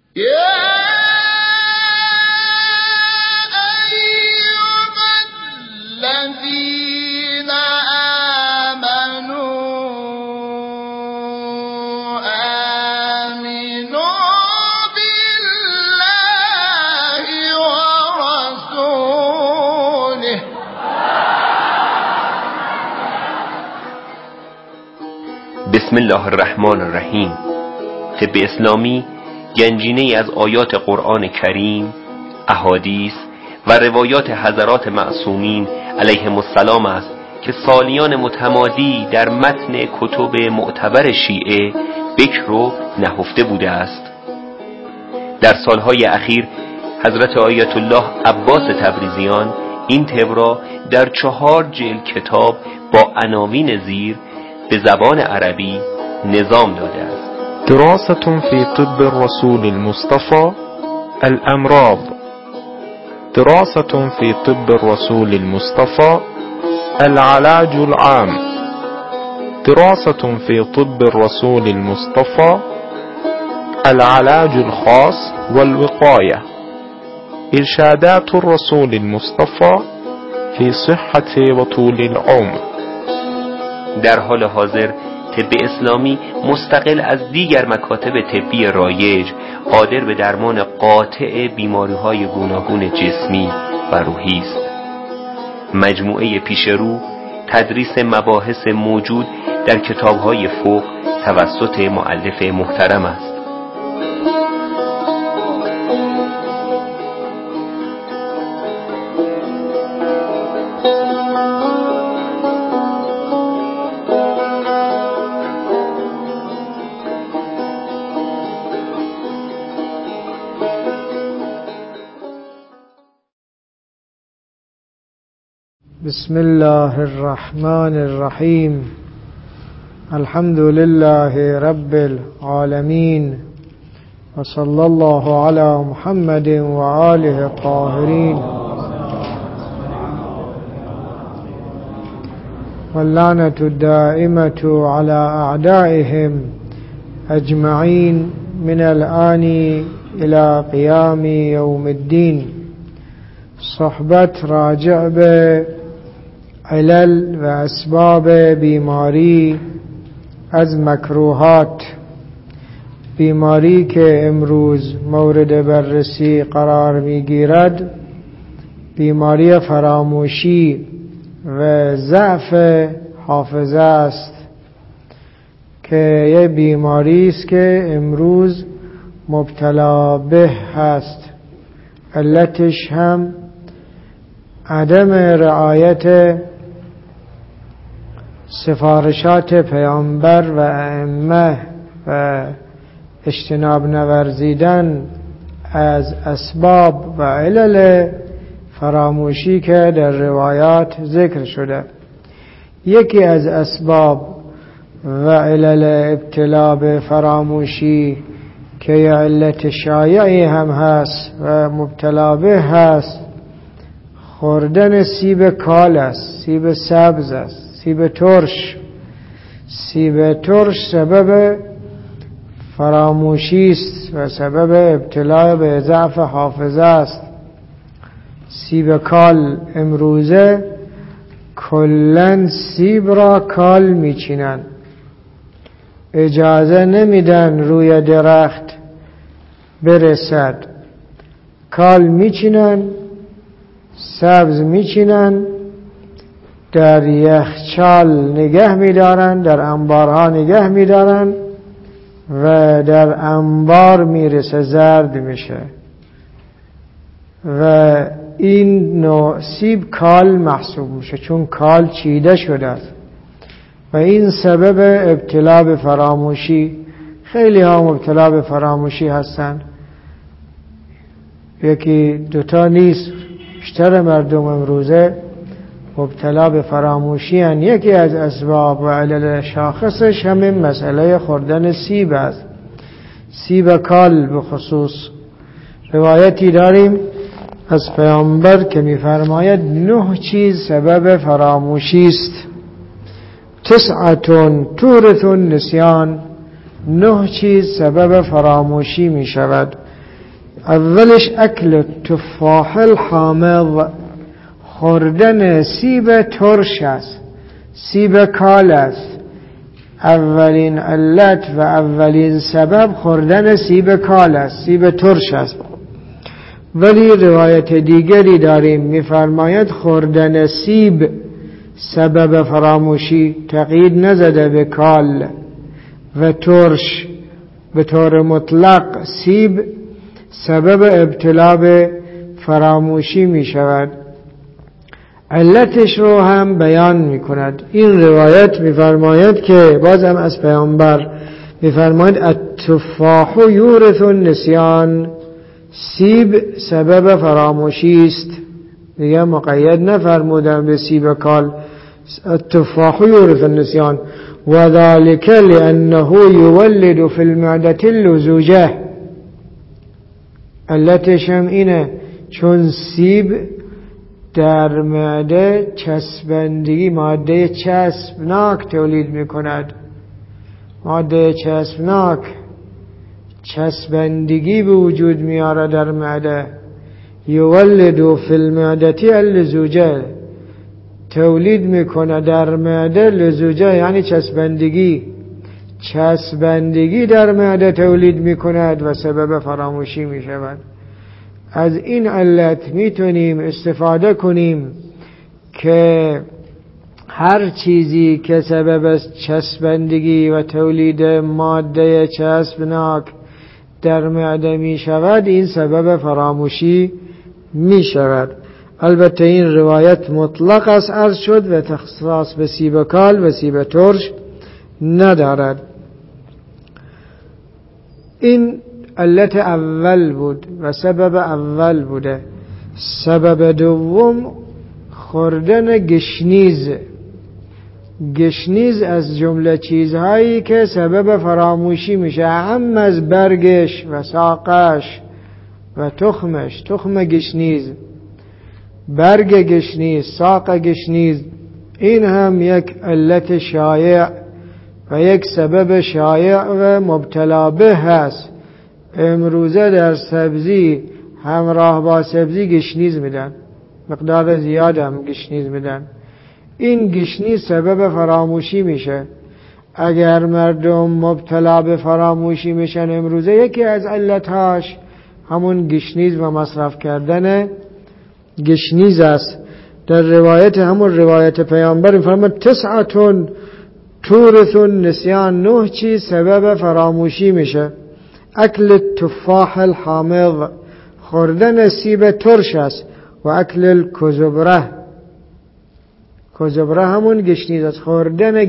بسم الله الرحمن الرحیم. طب اسلامی گنجینه‌ای از آیات قرآن کریم، احادیث و روایات حضرات معصومین علیهم السلام است که سالیان متمادی در متن کتب معتبر شیعه بکر و نهفته بوده است. در سالهای اخیر حضرت آیت الله عباس تبریزیان این طب را در 4 جلد کتاب با عناوین زیر به زبان عربی نظام داده است. دراسة في طب الرسول المصطفى الأمراض. دراسة في طب الرسول المصطفى العلاج العام. دراسة في طب الرسول المصطفى العلاج الخاص والوقاية. إرشادات الرسول المصطفى في صحة وطول العمر. در حال حاضر طب اسلامی مستقل از دیگر مکاتب طبی رایج قادر به درمان قاطع بیماری‌های گوناگون جسمی و روحی است. مجموعه پیشرو تدریس مباحث موجود در کتاب‌های فقه توسط مؤلف محترم است. بسم الله الرحمن الرحیم. الحمد لله رب العالمین و صلی الله علی محمد و آله الطاهرین واللعنة الدائمة على أعدائهم أجمعين من الآن إلى قيام يوم الدين. صحبت راجع به علل و اسباب بیماری از مکروهات. بیماری که امروز مورد بررسی قرار میگیرد بیماری فراموشی و ضعف حافظه است که یه بیماری است که امروز مبتلا به هست. علتش هم عدم رعایت سفارشات پیامبر و ائمه و اجتناب نورزیدن از اسباب و علل فراموشی که در روایات ذکر شده. یکی از اسباب و علل ابتلا به فراموشی که یه علت شایعی هم هست و مبتلا به هست خوردن سیب کال است، سیب سبز است، سیب ترش. سیب ترش سبب فراموشی است و سبب ابتلا به ضعف حافظه است. سیب کال امروزه کلن سیب را کال میچینن، اجازه نمیدن روی درخت برسد. کال میچینن، سبز میچینن، در یخچال نگه میدارن، در انبارها نگه میدارن و در انبار میرسه زرد میشه و این نوع سیب کال محسوب میشه چون کال چیده شده است و این سبب ابتلا به فراموشی. خیلی ها مبتلا به فراموشی هستن، یکی دوتا نیست، بیشتر مردم امروزه مبتلا به فراموشی هستند. یکی از اسباب و علل شاخصش همین مسئله خوردن سیب است، سیب کال به خصوص. روایتی داریم از پیامبر که می‌فرماید 9 چیز سبب فراموشی است. 9 تورث النسیان، 9 چیز سبب فراموشی می شود. اولش اکل تفاح الحامض، خوردن سیب ترش است، سیب کال است. اولین علت و اولین سبب خوردن سیب کال است، سیب ترش است. ولی روایت دیگری داریم می‌فرماید خوردن سیب سبب فراموشی، تقیید نزده به کال و ترش، به طور مطلق سیب سبب ابتلا به فراموشی می شود. علتش رو هم بیان می کند. این روایت می فرماید که بازم از پیامبر می فرماید التفاح یورث النسیان، سیب سبب فراموشی است. دیگه مقید نفرمودن به سیب کال. التفاح یورث النسیان و ذلك لأنه یولد فی المعدة اللزوجه. علتش هم اینه چون سیب در معده چسبندگی، ماده چسبناک تولید میکند. ماده چسبناک چسبندگی به وجود میاره در معده. یولد فی المعدة اللزوجه، تولید میکنه در معده لزوجه یعنی چسبندگی. چسبندگی در معده تولید میکند و سبب فراموشی میشود. از این علت میتونیم استفاده کنیم که هر چیزی که سبب از چسبندگی و تولید ماده چسبناک در معده میشود این سبب فراموشی میشود. البته این روایت مطلق است عرض شد و تخصیص به سیب کال و سیب ترش ندارد. این علت اول بود و سبب اول بوده. سبب دوم خوردن گشنیز. گشنیز از جمله چیزهایی که سبب فراموشی میشه، هم از برگش و ساقش و تخمش. تخم گشنیز، برگ گشنیز، ساق گشنیز، این هم یک علت شایع و یک سبب شایع و مبتلا به هست. امروزه در سبزی همراه با سبزی گشنیز میدن، مقدار زیاد هم گشنیز میدن. این گشنیز سبب فراموشی میشه. اگر مردم مبتلا به فراموشی میشن امروزه، یکی از علتهاش همون گشنیز و مصرف کردن گشنیز است. در روایت همون روایت پیامبر فرمود 9 تورث النسیان، 9 چیز سبب فراموشی میشه. اکل تفاح الحامض، خوردن سیب ترش است، و اکل الکزبره، کزبره همون گشنیز است. خوردن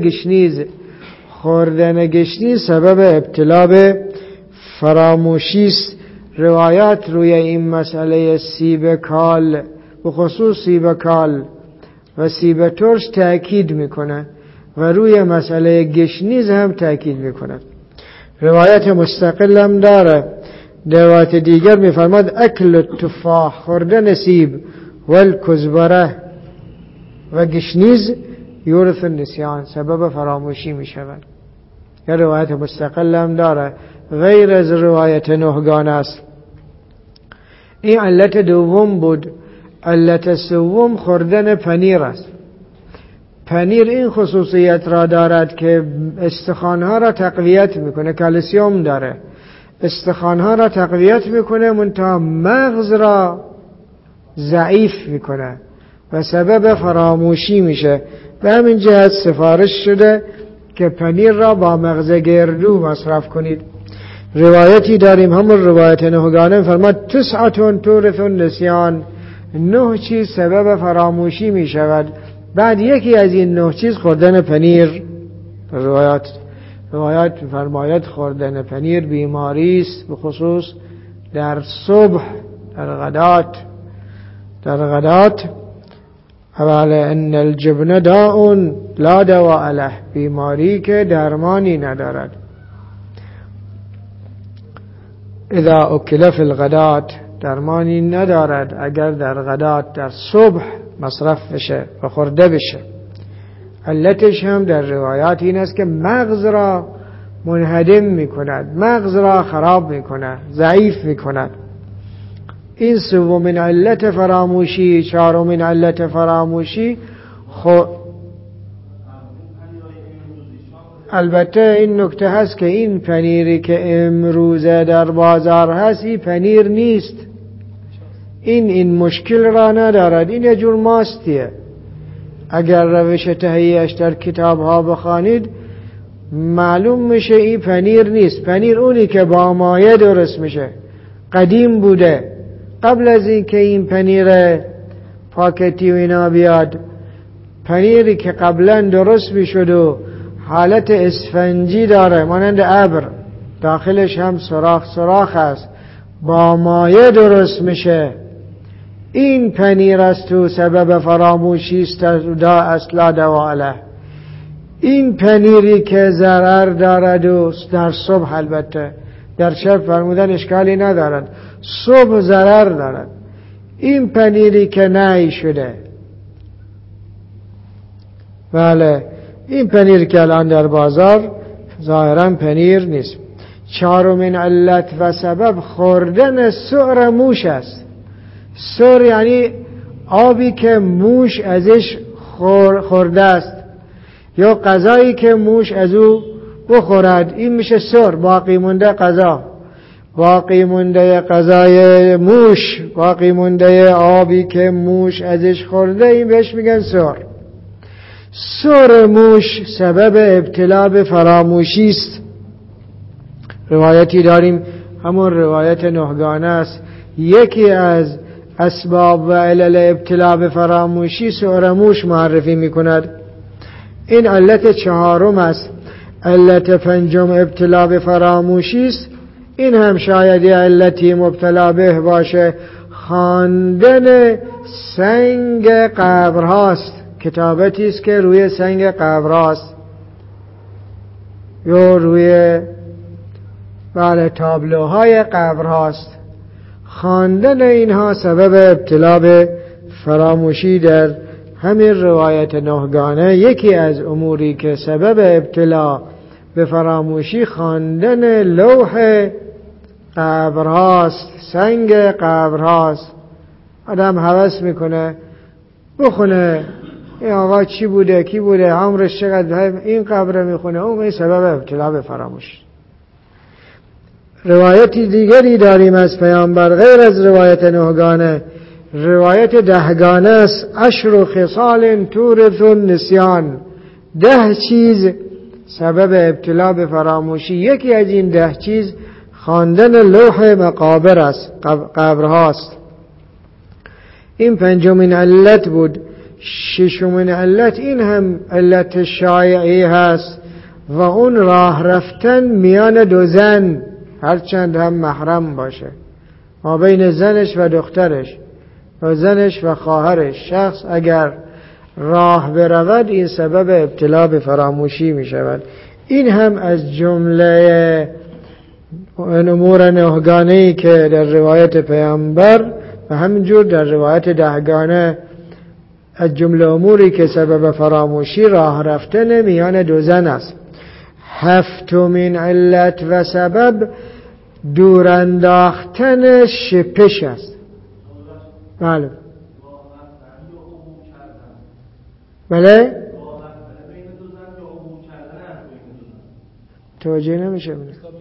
گشنیز سبب ابتلا به فراموشی است. روایات روی این مسئله سیب کال، بخصوص سیب کال و سیب ترش تأکید میکنه و روی مسئله گشنیز هم تأکید میکنه. روایت مستقل هم داره. روایت دیگر میفرماد اکل التفاح، خوردن سیب، و الکزبره و گشنیز یورث النسیان، سبب فراموشی میشود. یه روایت مستقل هم داره غیر از روایت نهگان است. این علت دوم بود. علت سوم خوردن پنیر است. پنیر این خصوصیت را دارد که استخوانها را تقویت میکنه، کلسیم داره، استخوانها را تقویت میکنه، منتها مغز را ضعیف میکنه و سبب فراموشی میشه. به همین جهت سفارش شده که پنیر را با مغز گردو مصرف کنید. روایتی داریم همون روایت نهگانه فرماد 9 تورث النسیان، 9 چیز سبب فراموشی می شود. بعد یکی از این 9 چیز خوردن پنیر. روایت فرماید خوردن پنیر بیماری است، به خصوص در صبح، در غدات. اولا ان الجبن داء لا دواء له، بیماری که درمانی ندارد. اذا اکل فی الغدات، درمانی ندارد اگر در غدات، در صبح مصرف بشه و خورده بشه. علتش هم در روایات این است که مغز را منهدم می کند، مغز را خراب می کند، ضعیف می کند. این سومین علت فراموشی. چهارمین علت فراموشی البته این نکته هست که این پنیری که امروزه در بازار هست این پنیر نیست. این مشکل را ندارد، این یه جور ماستیه. اگر روش تهیه‌اش در کتاب ها بخوانید معلوم میشه این پنیر نیست. پنیر اونی که با مایه درست میشه، قدیم بوده. قبل از این که این پنیر پاکتی و اینا بیاد، پنیری که قبلا درست میشد و حالت اسفنجی داره مانند ابر، داخلش هم سوراخ هست، با مایه درست میشه، این پنیر است تو سبب فراموشی است دا اصلا دواله. این پنیری که ضرر دارد و در صبح، البته در شب فرمودن اشکالی ندارد، صبح ضرر دارد. این پنیری که نهی شده، بله، این پنیر که الان در بازار ظاهرا پنیر نیست. چهارمین علت و سبب خوردن سعر موش است. سعر یعنی آبی که موش ازش خورده است یا غذایی که موش از او بخورد، این میشه سعر. باقی مونده غذا، باقی مونده غذای موش، باقی مونده آبی که موش ازش خورده، این بهش میگن سعر. سعر موش سبب ابتلا به فراموشی است. روایتی داریم، همون روایت نهگانه است. یکی از اسباب و علل ابتلا به فراموشی سعر موش معرفی میکند. این علت چهارم است. علت پنجم ابتلا به فراموشی است. این هم شاید علتی مبتلا به باشه. خواندن سنگ قبرهاست. کتابتی است که روی سنگ قبرهاست یا روی تابلوهای قبرهاست. خواندن اینها سبب ابتلا به فراموشی در همین روایت نهگانه. یکی از اموری که سبب ابتلا به فراموشی خواندن لوح قبرهاست، سنگ قبرهاست. آدم هوس میکنه بخونه این آقا چی بوده، کی بوده، عمرش چقدر، این قبر میخونه، اون سبب ابتلا به فراموشی. روایتی دیگری داریم از پیامبر غیر از روایت نهگانه، روایت دهگانه است. 10 خصال تورث النسیان. 10 چیز سبب ابتلا به فراموشی. یکی از این 10 چیز خواندن لوح مقابر است، قبرهاست. این پنجمین علت بود. ششمین علت، این هم علت شایعی هست و اون راه رفتن میان دو زن، هرچند هم محرم باشه، ما بین زنش و دخترش و زنش و خواهرش. شخص اگر راه برود این سبب ابتلا به فراموشی می شود. این هم از جمله امور نهگانه‌ای که در روایت پیامبر و همینجور در روایت دهگانه از جمله اموری که سبب فراموشی راه رفتن میان دو زن است. هفتمین علت و سبب دور انداختن شپش است. بله بله توجه نمیشه.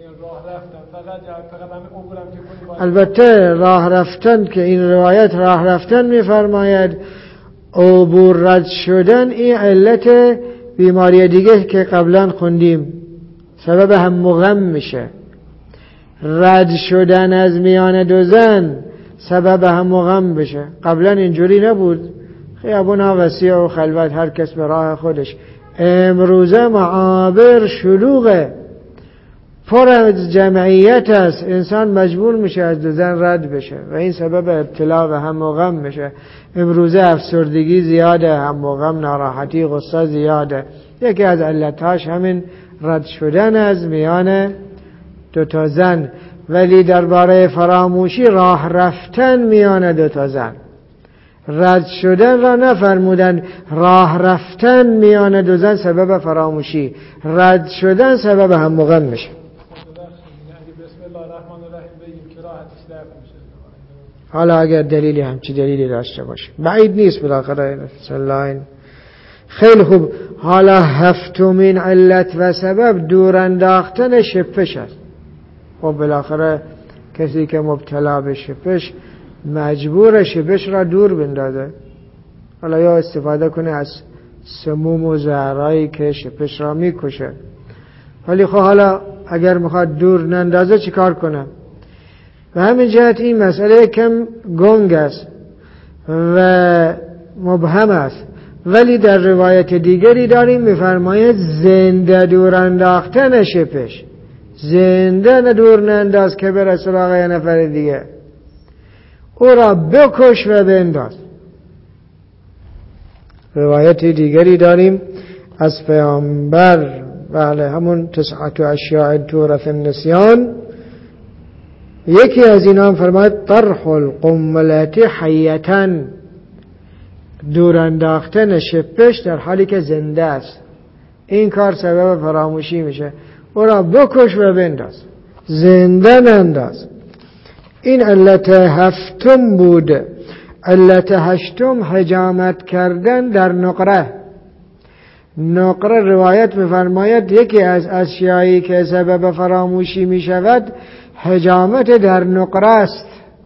البته راه رفتن که این روایت راه رفتن میفرماید، عبور رد شدن این علت بیماری دیگه که قبلا خوندیم، سبب هم غم میشه. رد شدن از میان دو زن سبب هم غم بشه. قبلا اینجوری نبود، خیابونها وسیع و خلوت، هر کس به راه خودش. امروزه معابر شلوغه، پر از جمعیت است، انسان مجبور میشه از دو زن رد بشه و این سبب ابتلا و هم و غم میشه. امروزه افسردگی زیاده، هم و غم، ناراحتی، غصه زیاده. یکی از علتهاش همین رد شدن از میان دو تا زن. ولی درباره فراموشی راه رفتن میان دو تا زن، رد شدن را نفرمودن. راه رفتن میان دو زن سبب فراموشی، رد شدن سبب هم و غم میشه. حالا اگر دلیلی همچی دلیلی داشته باشه بعید نیست بالاخره سلاین. خیلی خوب. حالا هفتمین علت و سبب دور انداختن شپش است. خب بالاخره کسی که مبتلا به شپش مجبور شپش را دور بندازه. حالا یا استفاده کنه از سموم و زهرهایی که شپش را میکشه. ولی خب حالا اگر میخواد دور نندازه چی کار کنه؟ و همین جهت این مسئله کم گنگ است و مبهم است. ولی در روایت دیگری داریم میفرماید زنده دور انداختن شپش. زنده دور ننداز که بره سراغ یه نفر دیگه، او را بکش و بنداز. روایت دیگری داریم از پیامبر، بله همون 9 اشیاء تورث النسیان، یکی از اینا هم فرماید طرح القملة حیةً، دور انداختن شپش در حالی که زنده است. این کار سبب فراموشی میشه. او را بکش و بنداز، زنده ننداز. این علت هفتم بود. علت هشتم حجامت کردن در نقره. نقره روایت می‌فرماید یکی از اشیایی که سبب فراموشی میشود حجامت در نقره است.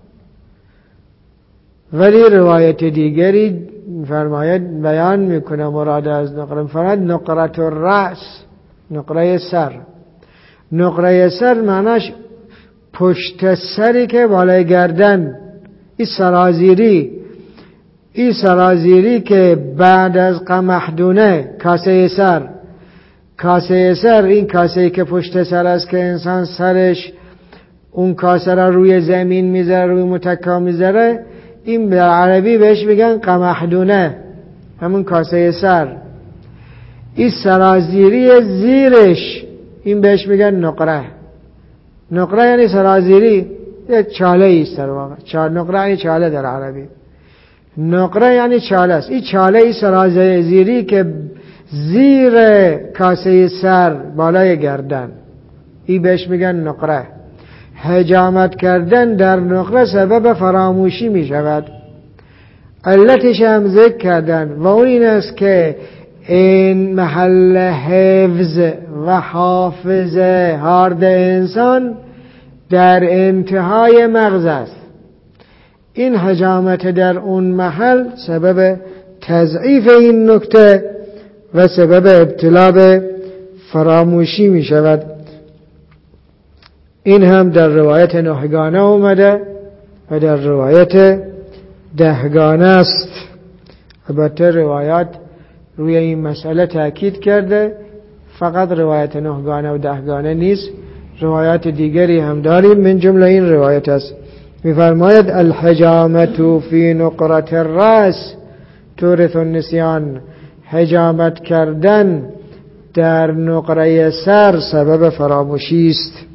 ولی روایت دیگری فرماید بیان میکنه مراد از نقره، فرماید نقره الرأس، نقره سر. نقره سر معناش پشت سری که بالای گردن، این سرازیری، این سرازیری که بعد از قمحدونه کاسه سر، کاسه سر، این کاسه که پشت سر است که انسان سرش اون کاسه را روی زمین میذاره، روی متکا میذاره، این به عربی بهش میگن قمحدونه، همون کاسه سر. این سرازیری زیرش این بهش میگن نقره. نقره یعنی سرازیری، یک چاله ایست در واقع. نقره یعنی چاله در عربی. نقره یعنی چاله است. این چاله ای سرازیری که زیر کاسه سر بالای گردن، این بهش میگن نقره. حجامت کردن در نقره سبب فراموشی می شود. علتش هم ذکر کردن و اون این است که این محل حفظ و حافظه هارد انسان در انتهای مغز است. این حجامت در اون محل سبب تضعیف این نکته و سبب ابتلا به فراموشی می شود. این هم در روایت 9گانه اومده و در روایت 10گانه است. البته روایات روی این مسئله تأکید کرده، فقط روایت 9گانه و 10گانه نیست، روایات دیگری هم داریم. من جمله این روایت است. می‌فرماید الحجامة فی نقرة الرأس تورث النسیان، حجامت کردن در نقره سر سبب فراموشی است.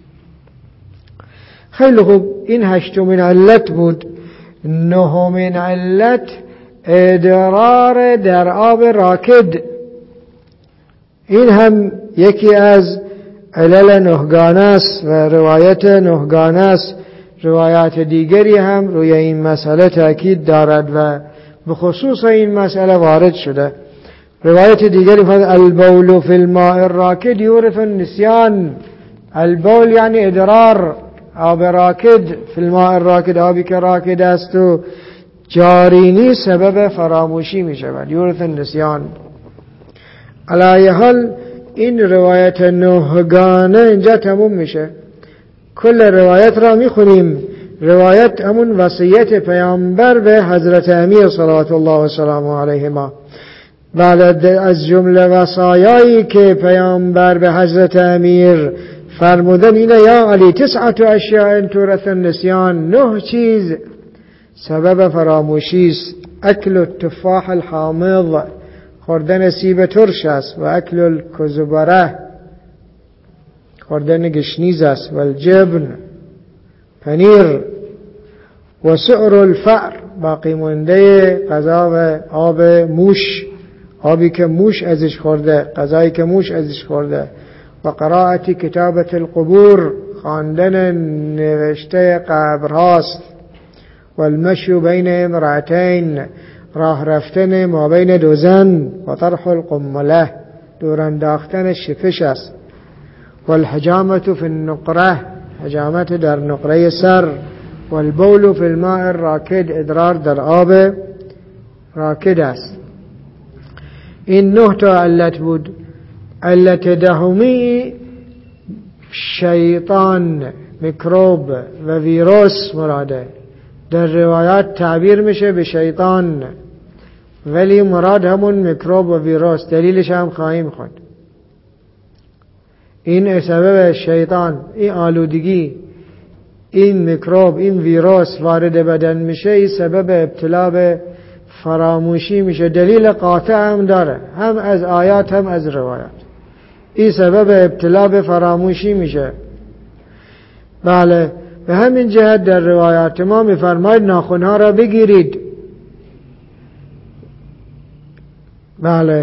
خیلی خوب. این هشتمین علت بود. نهمین علت ادرار در آب راکد. این هم یکی از علل 9گانه است و روایت 9گانه است. روایات دیگری هم روی این مسئله تأکید دارد و به خصوص این مسئله وارد شده. روایت دیگری فرمود البول فی الماء الراکد یورث النسیان. البول یعنی ادرار آب راکد، فی الماء الراکد، آبی که راکد است و جاری نیست سبب فراموشی می شود، یورث النسیان. علی حال این روایت 9گانه اینجا تموم میشه. کل روایت را میخونیم. روایت همون وصیت پیامبر به حضرت امیر صلوات الله و سلامه علیهما. بعد از جمله وصایایی که پیامبر به حضرت امیر فرمودن اینه یا علی 9 اشیاء تورث النسیان، 9 چیز سبب فراموشی است. اکل التفاح الحامض، خوردن سیب ترش است، و اکل الکزبره، خوردن گشنیز است، و الجبن، پنیر، و سعر الفأر، باقی مانده غذا و آب موش، آبی که موش ازش خورده، غذایی که موش ازش خورده، و قرائت کتابت القبور، خواندن نوشته قبرهاست، والمشي بین امرأتین، راه رفتن ما بین دو زن، و طرح القمله، دور انداختن شپش است. والحجامة فی النقره، حجامت در نقره سر. والبول فی الماء الراکد، ادرار در آب راکد است. این 9 تا علت بود. علت دهمی شیطان، میکروب و ویروس مراده. در روایات تعبیر میشه به شیطان، ولی مراد همون میکروب و ویروس. دلیلش هم خواهیم خوند. این سبب شیطان، این آلودگی، این میکروب، این ویروس وارد بدن میشه، این سبب ابتلا به فراموشی میشه. دلیل قاطع هم داره، هم از آیات هم از روایات. این سبب ابتلا به فراموشی میشه. بله، به همین جهت در روایات ما میفرماید ناخنها را بگیرید. بله،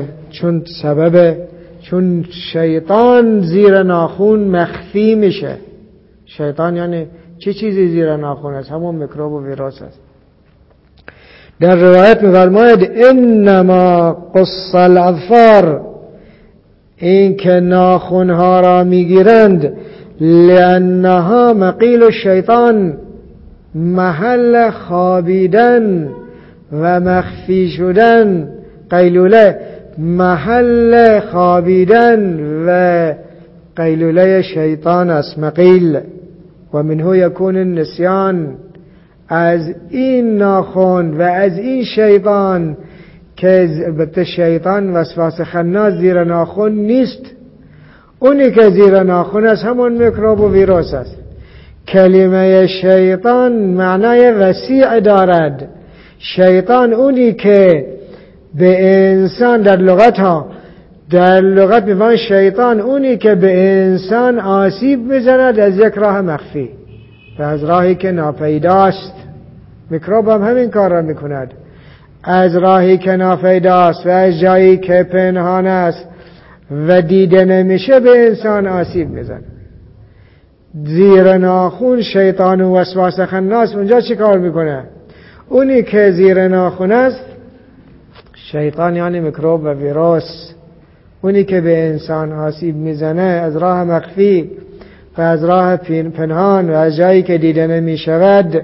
چون شیطان زیر ناخن مخفی میشه. شیطان یعنی چه چیزی زیر ناخن است؟ همون میکروب و ویروس است. در روایت میفرماید انما قص الاظفار، این که ناخنها را میگیرند، لانها مقیل الشیطان، محل خوابیدن و مخفی شدن. قیلوله محل خوابیدن و قیلوله شیطان است، مقیل. و منه یکون النسیان، از این ناخن و از این شیطان، که البته شیطان وسواس خناس زیر ناخن نیست، اونی که زیر ناخن است همون میکروب و ویروس است. کلمه شیطان معنای وسیع دارد. شیطان اونی که به انسان در لغت میفهمن شیطان اونی که به انسان آسیب میزند از یک راه مخفی و از راهی که ناپیداست. میکروب هم همین کار را میکند، از راهی که ناپیداست و از جایی که پنهان است و دیده نمیشه به انسان آسیب میزند. زیر ناخن شیطان و وسواس خناس اونجا چی کار میکنه؟ اونی که زیر ناخن است شیطان یعنی میکروب و ویروس، اونی که به انسان آسیب میزنه از راه مخفی و از راه پنهان و از جایی که دیده نمیشود.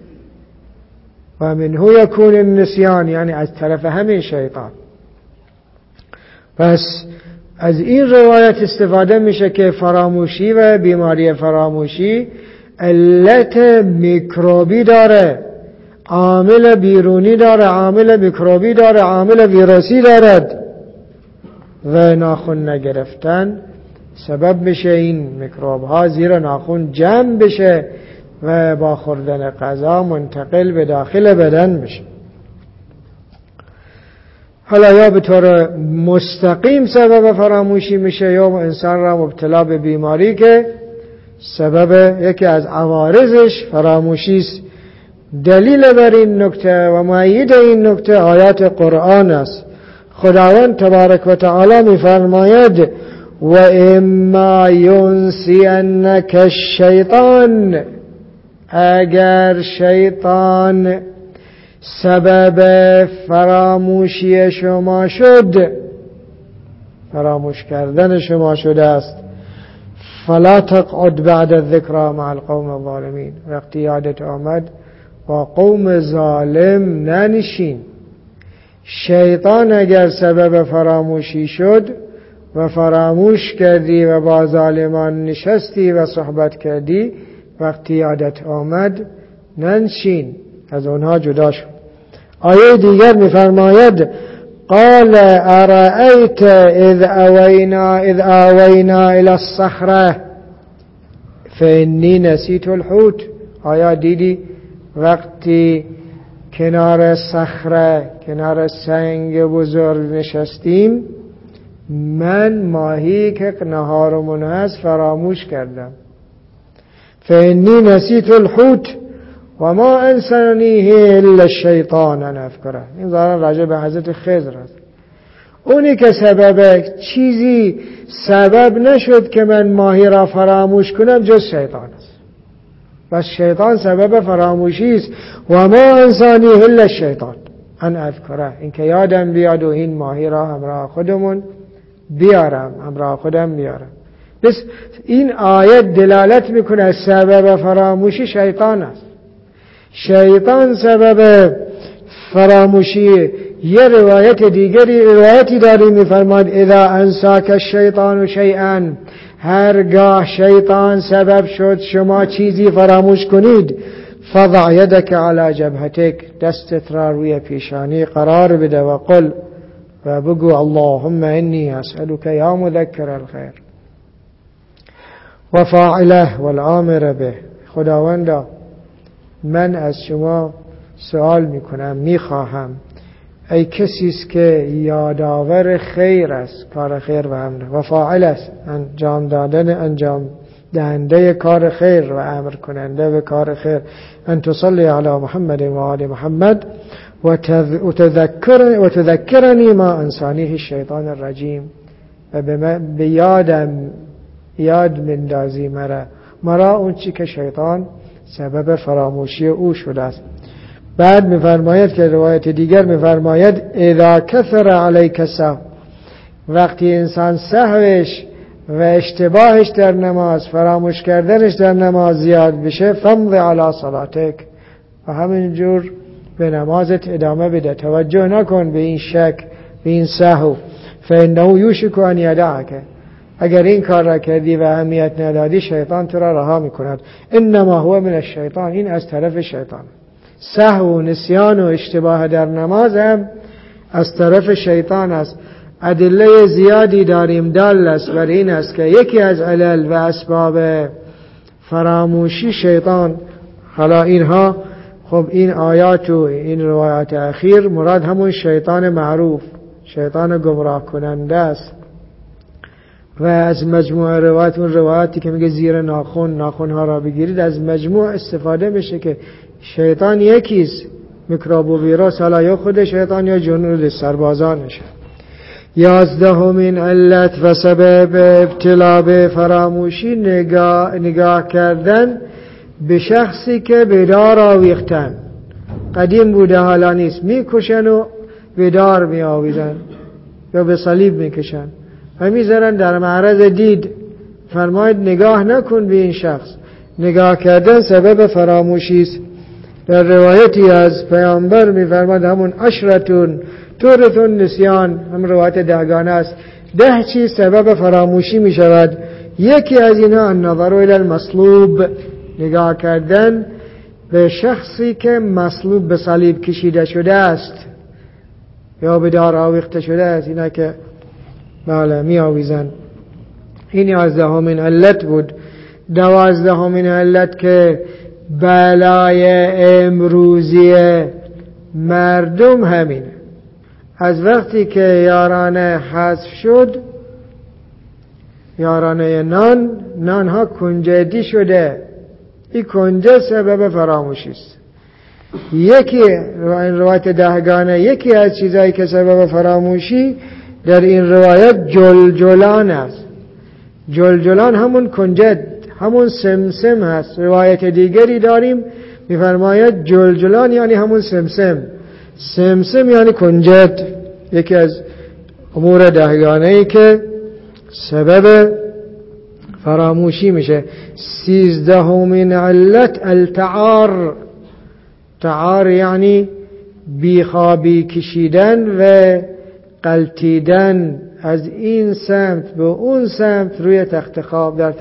و منه یکون النسیان، یعنی از طرف همین شیطان. پس از این روایت استفاده میشه که فراموشی و بیماری فراموشی علت میکروبی داره، عامل بیرونی داره، عامل میکروبی داره، عامل ویروسی دارد. و ناخن نگرفتن سبب میشه این میکروب ها زیر ناخن جمع بشه و با خوردن غذا منتقل به داخل بدن بشه. حالا یا به طور مستقیم سبب فراموشی میشه، یا انسان را مبتلا به بیماری که سبب یکی از عوارضش فراموشی است. دلیل بر این نکته و مؤید این نکته آیات قرآن است. خداوند تبارک و تعالی میفرماید و اما ینسینک الشیطان، اگر شیطان سبب فراموشی شما شد، فراموش کردن شما شده است، فلا تقعد بعد الذکر مع القوم الظالمین، وقتی یادت آمد با قوم ظالم ننشین. شیطان اگر سبب فراموشی شد و فراموش کردی و با ظالمان نشستی و صحبت کردی، وقتی یادت آمد ننشین، از اونها جدا شد. آیه دیگر میفرماید قال ارأیت اذ آوینا الى الصخره فانی نسیت الحوت. آیا دیدی وقتی کنار صخره، کنار سنگ بزرگ نشستیم، من ماهی که نهارمون هست فراموش کردم. فانی نسیت الحوت و ما انسانیه الا الشیطان ان اذکره. این ظاهرا راجع به حضرت خضر است. اونی که چیزی سبب نشد که من ماهی را فراموش کنم جز شیطان است. بس شیطان سبب فراموشی است. و ما انسانی الا الشیطان ان اذکره، این که یادم بیاد و این ماهی را همراه خودمون بیارم، همراه خودم بیارم. بس این آیت دلالت میکنه سبب فراموشی شیطان است. شیطان سبب فراموشی. یه روایتی داری میفرماد اذا انساک الشیطان شیئا، هرگاه شیطان سبب شد شما چیزی فراموش کنید، فضع یدک علی جبهتک، دستت را روی پیشانی قرار بده و قل، و بگو اللهم انی اسألک یا مذکر الخیر و فاعله والآمر به، خداوندا من از شما سوال میکنم، میخواهم ای کسی است که یادآور خیر است، کار خیر و امر، و فاعل است انجام دهنده کار خیر و امر کننده به کار خیر، ان تصلی علی محمد و آل محمد و تذکرنی ما انسانیه الشیطان الرجیم، و به یاد مندازی مرا اون چی که شیطان سبب فراموشی او شده است. بعد میفرماید که روایت دیگر میفرماید اذا کثر علیک السهو، وقتی انسان سهوش و اشتباهش در نماز، فراموش کردنش در نماز زیاد بشه، فمض علی صلاتک، و همینجور به نمازت ادامه بده، توجه نکن به این شک، به این سهو، فانه یوشک ان یدعک، اگر این کار را کردی و اهمیت ندادی شیطان تو را رها میکند. انما هو من الشیطان، این از طرف شیطان. سهو و نسیان و اشتباه در نماز هم از طرف شیطان است. ادله زیادی داریم دال است بر این است که یکی از علل و اسباب فراموشی شیطان. حالا اینها خب این آیات و این روایات اخیر مراد همون شیطان معروف، شیطان گمراه کننده است. و از مجموع روایات، اون روایاتی که میگه زیر ناخن‌ها را بگیرید، از مجموع استفاده میشه که شیطان یکیست، میکروب و ویروس، حالا یا خود شیطان یا جنود سربازانشه. 11مین علت و سبب ابتلا به فراموشی نگاه کردن به شخصی که به دار آویختن، قدیم بوده حالا نیست، میکشن و به دار میآویزن یا به صلیب میکشن و میذارن در معرض دید. فرماید نگاه نکن به این شخص. نگاه کردن سبب فراموشی است. در روایتی از پیامبر میفرماد همون عشرتون تورثون نسیان، هم روایت دهگانه است، 10 چیز سبب فراموشی می شود. یکی از اینا النظر الی المصلوب، نگاه کردن به شخصی که مصلوب به صلیب کشیده شده است یا به دار آویخته شده است، اینا که بله می آویزن. این 11مین علت بود. 12مین علت که بلای امروزی مردم همینه. از وقتی که یارانه حذف شد، یارانه نان ها کنجدی شده. این کنجه سبب فراموشی است. یکی این روایت دهگانه، یکی از چیزایی که سبب فراموشی در این روایت جلجلان است. جلجلان همون کنجد، همون سمسم هست. روایت دیگری داریم میفرماید جلجلان یعنی همون سمسم یعنی کنجد. یکی از امور دهگانه‌ای که سبب فراموشی میشه. 13مین علت التعار. تعار یعنی بیخوابی کشیدن و قلتیدن از این سمت به اون سمت روی تخت خواب، در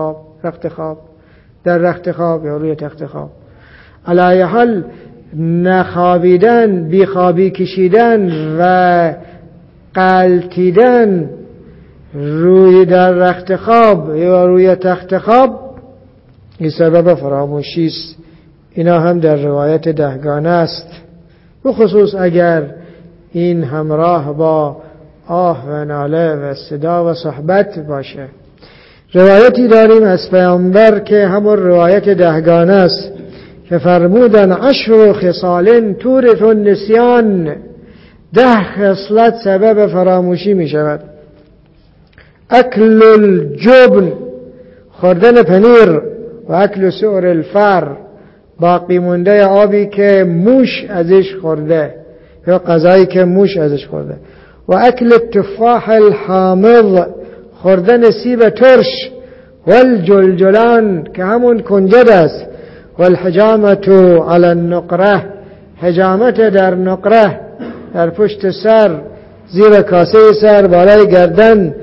رخت خواب یا روی تخت خواب. علی حال نخوابیدن، بیخوابی کشیدن و قلتیدن روی در رخت خواب یا روی تخت خواب این سبب فراموشی است. اینا هم در روایت دهگانه است، بخصوص اگر این همراه با آه و ناله و صدا و صحبت باشه. روایتی داریم از پیامبر که همون روایت دهگانه است که فرمودن 10 خصال تورث النسیان، 10 خصلت سبب فراموشی می شود. اکل الجبن، خوردن پنیر، و اکل سؤر الفر، باقی مونده آبی که موش ازش خورده یا غذایی که موش ازش خورده. و اکل التفاح الحامض، خوردن سیب ترش. والجلجلان که همون کنجد است. والحجامت علی النقره، حجامت در نقره، در پشت سر، زیر کاسه سر، بالای گردن.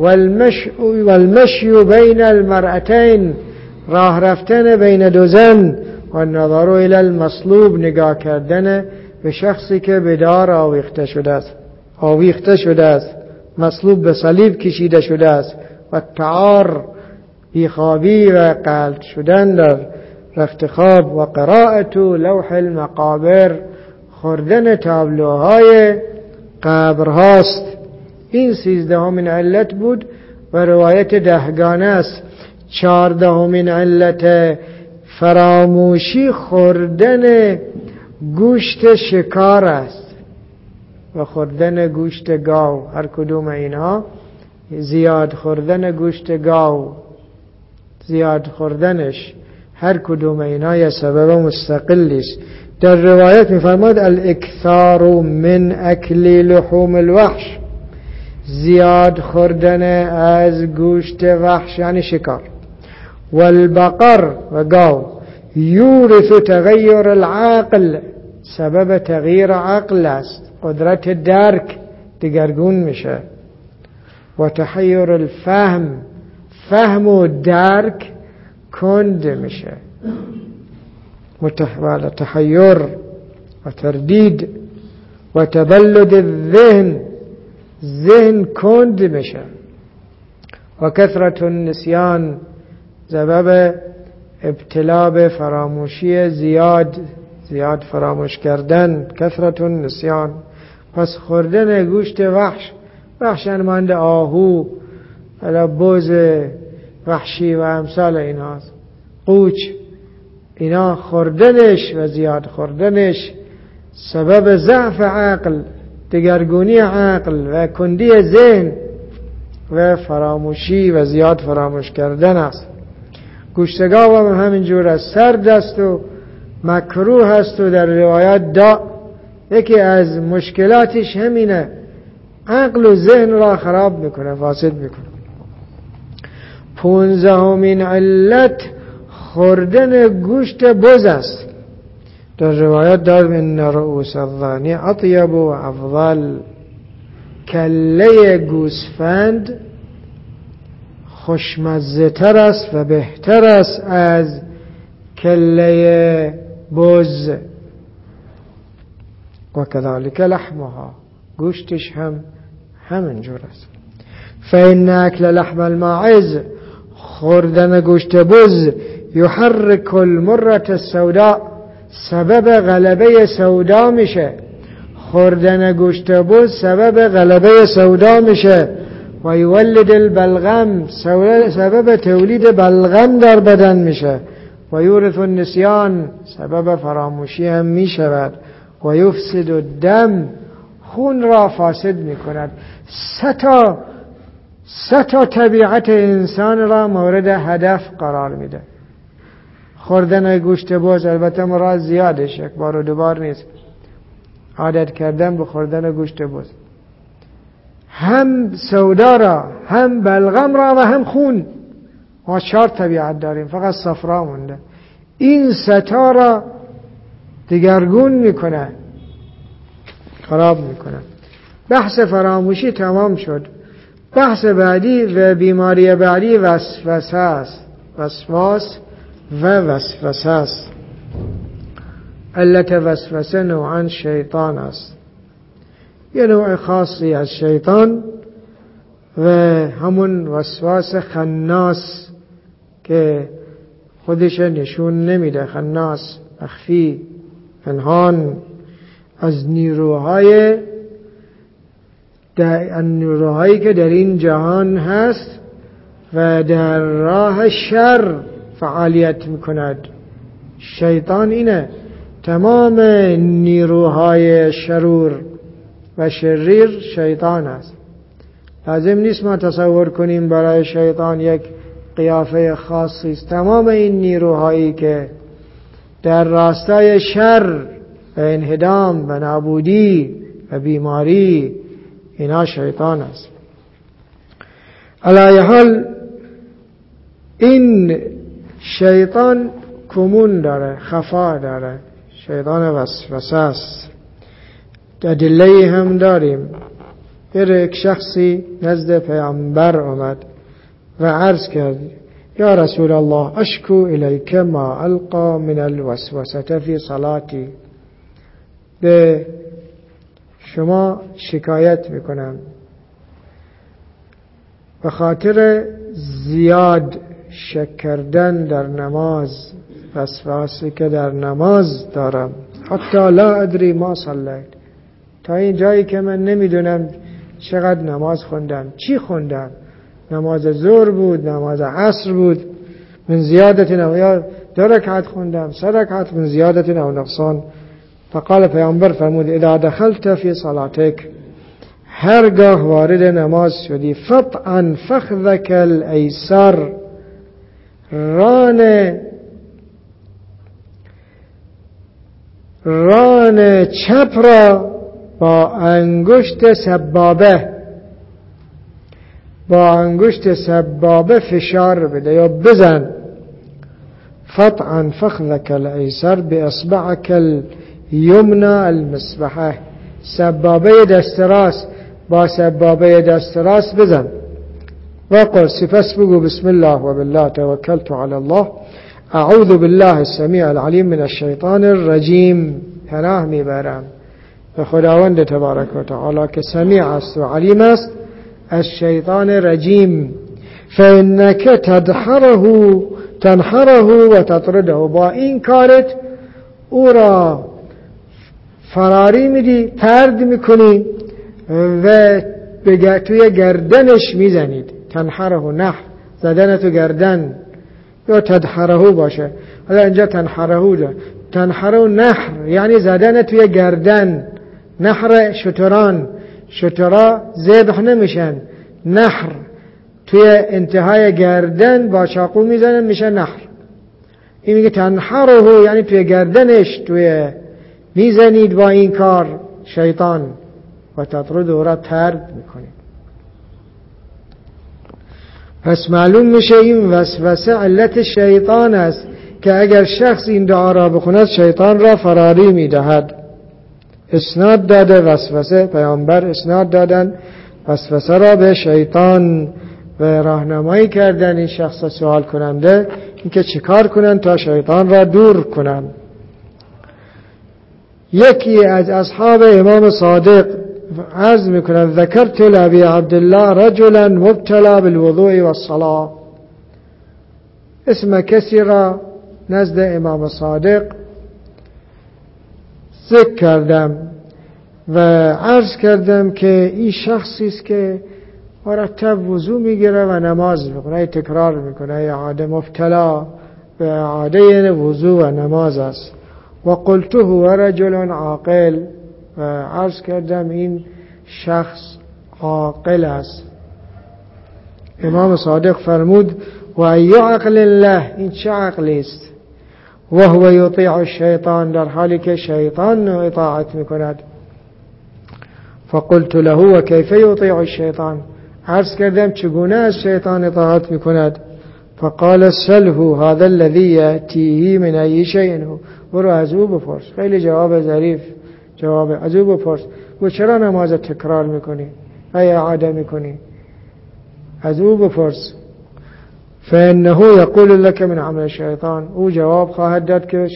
والمشی بین المرأتین، راه رفتن بین دو زن. و النظر الی المصلوب، نگاه کردن به شخصی که به دار آویخته شده است، مصلوب به صلیب کشیده شده است. و تعار، بیخوابی و قلط شدن در رخت خواب. و قراءت لوح المقابر، خوردن تابلوهای قبرهاست. این 13مین علت بود و روایت 10 است. 14مین علت فراموشی خوردن گوشت شکار است و خوردن گوشت گاو. هر کدوم اینها، زیاد خوردن گوشت گاو، زیاد خوردنش، هر کدوم اینها یه سبب مستقلی است. در روایت می‌فرماد الاکثار من اکل لحوم الوحش، زیاد خوردن از گوشت وحش یعنی شکار. والبقر، و گاو، یورث تغییر العقل، سبب تغییر عقل است، قدرت درک دگرگون میشه. و تحیر الفهم، فهم و درک کند میشه. تحیر و تردید. و تبلد الذهن، ذهن کند میشه. و کثرت النسیان، سبب ابتلا به فراموشی، زیاد فراموش کردن. کثرت النسیان، پس خوردن گوشت وحش مانند آهو، بز وحشی و امثال ایناست، قوچ، اینا خوردنش و زیاد خوردنش سبب ضعف عقل، دگرگونی عقل و کندی ذهن و فراموشی و زیاد فراموش کردن است. گوشت گاو هم همینجور است، سرد است و مکروه است و در روایات یکی از مشکلاتش همینه، عقل و ذهن را خراب میکنه، فاسد میکنه. 15مین علت خوردن گوشت بز است. در روایات داریم ان رؤوس الضانی اطیب و افضل، کله گوسفند خوشمزه تر است و بهتر است از کله بز. و کذالک لحمها، گوشتش هم همینجور است. فإن اکل لحم الماعز، خوردن گوشت بز، یحرک المرة السوداء، سبب غلبه سودا میشه. خوردن گوشت بز سبب غلبه سودا میشه. و یولد البلغم، سبب تولید بلغم در بدن میشه. و یورث النسیان، سبب فراموشی هم میشود. و یفسد الدم، خون را فاسد میکند. سه تا طبیعت انسان را مورد هدف قرار میده. خوردن گوشت بز، البته مراد زیادش، یک بار و دو بار نیست، عادت کردن به خوردن گوشت بز، هم سودا را، هم بلغم را و هم خون. ما 4 طبیعت داریم، فقط صفرا مونده. این 3 تا را دگرگون میکنه، خراب میکنه. بحث فراموشی تمام شد. بحث بعدی و بیماری بعدی وسوسه است. وسواس و وسوسه است. علت وسوسه نوعا شیطان است، یه نوع خاصی از شیطان و همون وسواس خناس که خودش نشون نمیده، خناس، مخفی، پنهان، از نیروهایی که در این جهان هست و در راه شر فعالیت میکند. شیطان اینه، تمام نیروهای شرور و شریر شیطان است. لازم نیست ما تصور کنیم برای شیطان یک قیافه خاصی است. تمام این نیروهایی که در راستای شر و انهدام و نابودی و بیماری، اینا شیطان است. علی حال این شیطان کمون داره، خفا داره، شیطان وسوسه است. ادله هم داریم. یک شخصی نزد پیامبر آمد و عرض کرد یا رسول الله اشکو الیک ما القا من الوسوسه فی صلاتی، به شما شکایت میکنم به خاطر زیاد شک کردن در نماز، وسواسی که در نماز دارم، حتی لا ادری ما صلیت، تا این جایی که من نمیدونم چقدر نماز خوندم، چی خوندم، نماز ظهر بود، نماز عصر بود، من زیادت یا 2 رکعت خوندم، 3 رکعت، من زیادت او نقصان. فقال پیامبر فرمود اذا دخلت فی صلاتک، هرگاه وارد نماز شدی، فطعن فخذک الایسر، ران چپ را با انگشت سبابه فشار بده یا بزن. فطعن فخذک الایسر باصبعک الیمنى المسبحه، سبابه دست راست با سبابه دست راست بزن. وقل سپس بگو بسم الله و بالله توکلت علی الله، اعوذ بالله السمیع العلیم من الشیطان الرجیم، پناه میبرم به خداوند تبارک و تعالی که سمیع است و علیم است از شیطان رجیم. فانک تنحره و تطرده، با این کارت او را فراری میدی، پرد میکنی و توی گردنش میزنید. تنحره نحر، زدن تو گردن، یا تدحره باشه. حالا اینجا تنحره نحر یعنی زدن توی گردن. نحر شترا ذبح نمیشن، نحر توی انتهای گردن با چاقو میزنن میشه نحر. این میگه تنحره یعنی توی گردنش توی میزنید با این کار شیطان و تطرد او را طرد میکنید. پس معلوم میشه این وسوسه علت شیطان است که اگر شخص این دعا را بخوند شیطان را فراری میدهد. اسناد داده وسوسه، پیامبر اسناد دادن وسوسه را به شیطان و راهنمایی کردن این شخص سوال کننده اینکه چیکار کنن تا شیطان را دور کنن. یکی از اصحاب امام صادق عرض میکنند ذکرت لابی عبدالله رجلا مبتلا بالوضوء والصلاة، اسم کسی را نزد امام صادق ذکر کردم و عرض کردم که این شخصی است که مرتب وضو میگیره و نماز میکنه، تکرار میکنه، اعاده، مبتلا به اعاده وضو و نماز است. و قلته هو رجل عاقل، و عرض کردم این شخص عاقل است. امام صادق فرمود و ای عقل الله، این چه عقلی است؟ و هو یطیع الشیطان، در حالی که شیطان اطاعت میکند. فقلت له و کیف یطیع الشیطان، عرض کردم چگونه از شیطان اطاعت میکند؟ فقال سله هذا الذي یأتیه من ای شیء هو، برو از او بپرس. خیلی جواب ظریف، جواب از او بپرس. و چرا نماز تکرار میکنی؟ اعاده میکنی؟ از او بپرس. فانه یقول لك من عمل الشیطان، او جواب خواهد داد که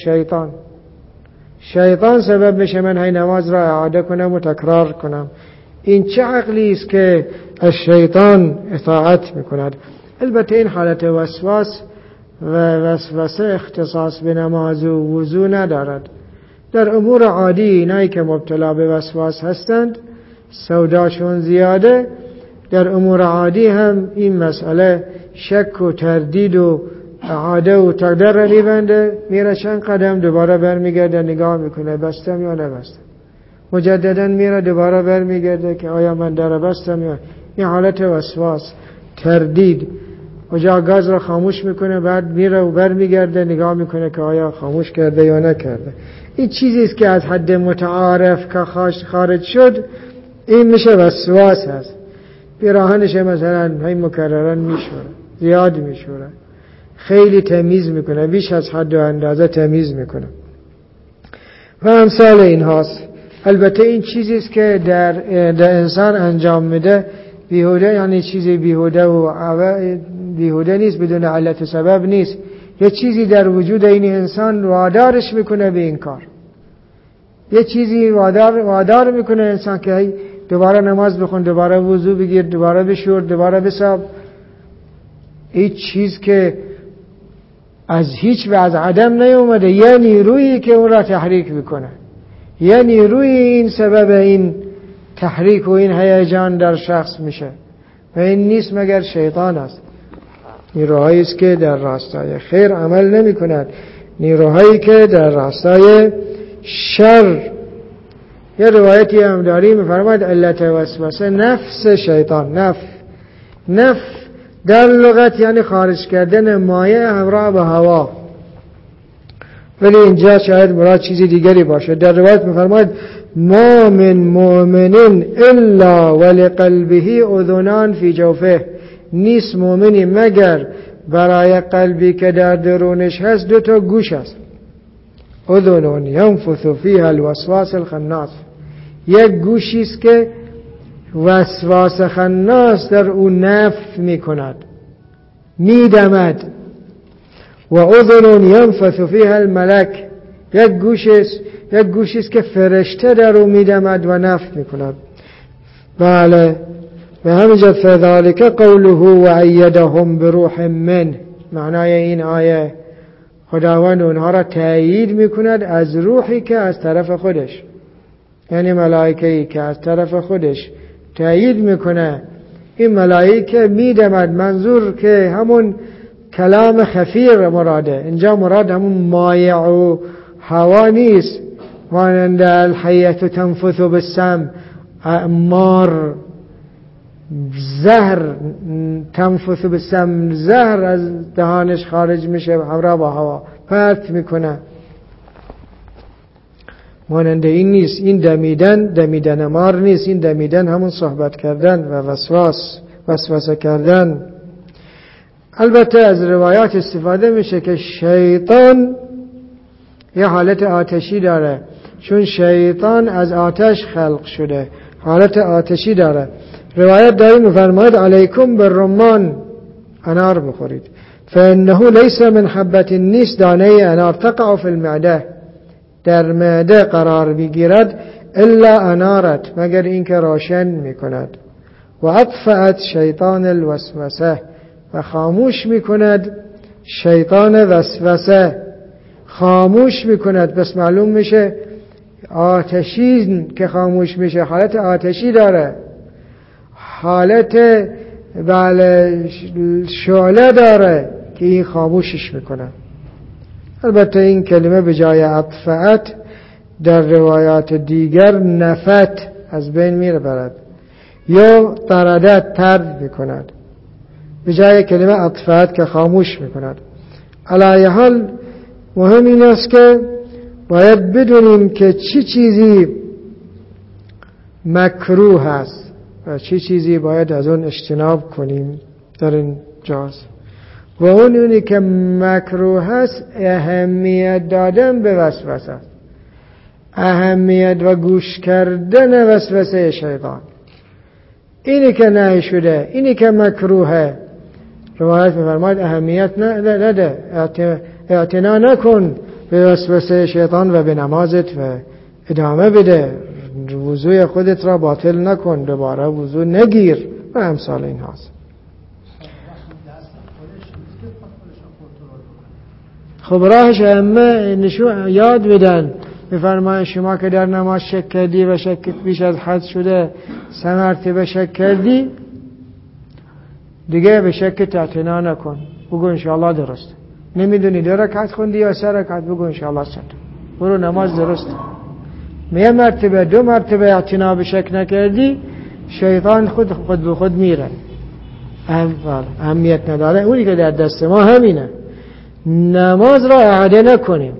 شیطان سبب میشه من های نماز را اعاده کنم و تکرار کنم. این چه عقلی است که از شیطان اطاعت میکند؟ البته این حالت وسواس و وسوسه اختصاص به نماز و وضو ندارد. در امور عادی اینایی که مبتلا به وسواس هستند سوداشون زیاده، در امور عادی هم این مسئله شک و تردید و اعاده و تقدیر را میبنده، میره چند قدم دوباره برمیگرده نگاه میکنه بستم یا نبستم، مجددا میره دوباره برمیگرده که آیا من در بستم یا. این حالت وسواس، تردید اونجا گاز را خاموش میکنه، بعد میره و برمیگرده نگاه میکنه که آیا خاموش کرده یا نکرده. این چیزی است که از حد متعارف که خارج شد، این میشه وسواس هست. پیراهنش مثلا هی مکررن میشوره، زیاد میشوره، خیلی تمیز میکنه، بیش از حد و اندازه تمیز میکنه و امثال این هاست. البته این چیزی است که در انسان انجام میده بیهوده، یعنی چیزی بیهوده و بیهوده نیست، بدون علت سبب نیست. یه چیزی در وجود این انسان وادارش میکنه به این کار، یه چیزی وادار میکنه انسان که دوباره نماز بخون، دوباره وضو بگیر، دوباره بشور، دوباره بساب. این چیز که از هیچ و از عدم نیومده، یه نیرویی که اون را تحریک میکنه، یه نیروی این سبب این تحریک و این هیجان در شخص میشه و این نیست مگر شیطان است. نیروهایی است که در راستای خیر عمل نمی کند، نیروهایی که در راستای شر. یه روایتی هم داریم می‌فرماید علت وسوسه نفس شیطان. نف در لغت یعنی خارج کردن مایه همراه به هوا، ولی اینجا شاید مراد چیزی دیگری باشه. در روایت می‌فرماید ما من مؤمن الا ولقلبه اذنان فی جوفه، نیست مؤمنی مگر برای قلبی که در درونش هست 2 گوش است. اذن ينفث فيها الوسواس الخناس، یک گوشی است که وسواس خناس در اون نفث میکند، میدمد. و اذن ينفث فيها الملك، یک گوشی است که فرشته در اون میدمد و نفث میکند. بله، به همینجا فذلك قوله و ایدهم بروح من، معنای این آیه خداوند اونها را تأیید میکند از روحی که از طرف خودش، یعنی ملائکه‌ای که از طرف خودش تأیید میکنه. این ملائکه میدمد، منظور که همون کلام خفیر مراده، اینجا مراد همون مایع و هوا نیست. مانند الحیة تنفث بالسم، مار زهر تنفث بالسم، زهر از دهانش خارج میشه همراه با هوا، پرت میکنه. مانند این نیست. این دمیدن مار نیست، این دمیدن همون صحبت کردن و وسوسه کردن. البته از روایات استفاده میشه که شیطان یه حالت آتشی داره، چون شیطان از آتش خلق شده، حالت آتشی داره. روایت داریم می‌فرماید علیکم بالرمان، انار بخورید، فانه لیس من حبة، نیست دانه انار تقع فی المعده، در معده قرار میگیرد، الا انارت، مگر اینکه روشن میکند. و اطفأت شیطان الوسوسه، و خاموش میکند شیطان وسوسه، خاموش میکند. بس معلوم میشه آتشی که خاموش میشه حالت آتشی داره، حالت شعله داره که این خاموشش میکنه. البته این کلمه به جای اطفأت در روایات دیگر نفت از بین میبرد یا طردت طرد میکند، به جای کلمه اطفأت که خاموش میکند. علی حال مهم این است که باید بدونیم که چی چیزی مکروه هست و چی چیزی باید از اون اجتناب کنیم در این جاز. و اونی که مکروه هست اهمیت دادن به وسوسه، اهمیت و گوش کردن وسوسه شیطان، اینی که نهی شده، اینی که مکروهه. روایت می‌فرماید اهمیت نده، اعتنا نکن به وسوسه شیطان و به نمازت و ادامه بده، وضوی خودت را باطل نکن، دوباره وضو نگیر و امثال این هاست. خب راهش همه یاد بدن، می‌فرماید شما که در نماز شک کردی و شکت بیش از حد شده، 3 مرتبه شک کردی، دیگه به شکت اعتنا نکن، بگو انشاءالله درست. نمیدونی 2 رکعت خوندی یا 3 رکعت، بگو انشاءالله 3، برو نماز درست. 1 مرتبه 2 مرتبه اعتنا به شک نکردی، شیطان خود به خود میره. اهمیت نداره. اونی که در دست ما همینه، نماز را اعاده نکنیم.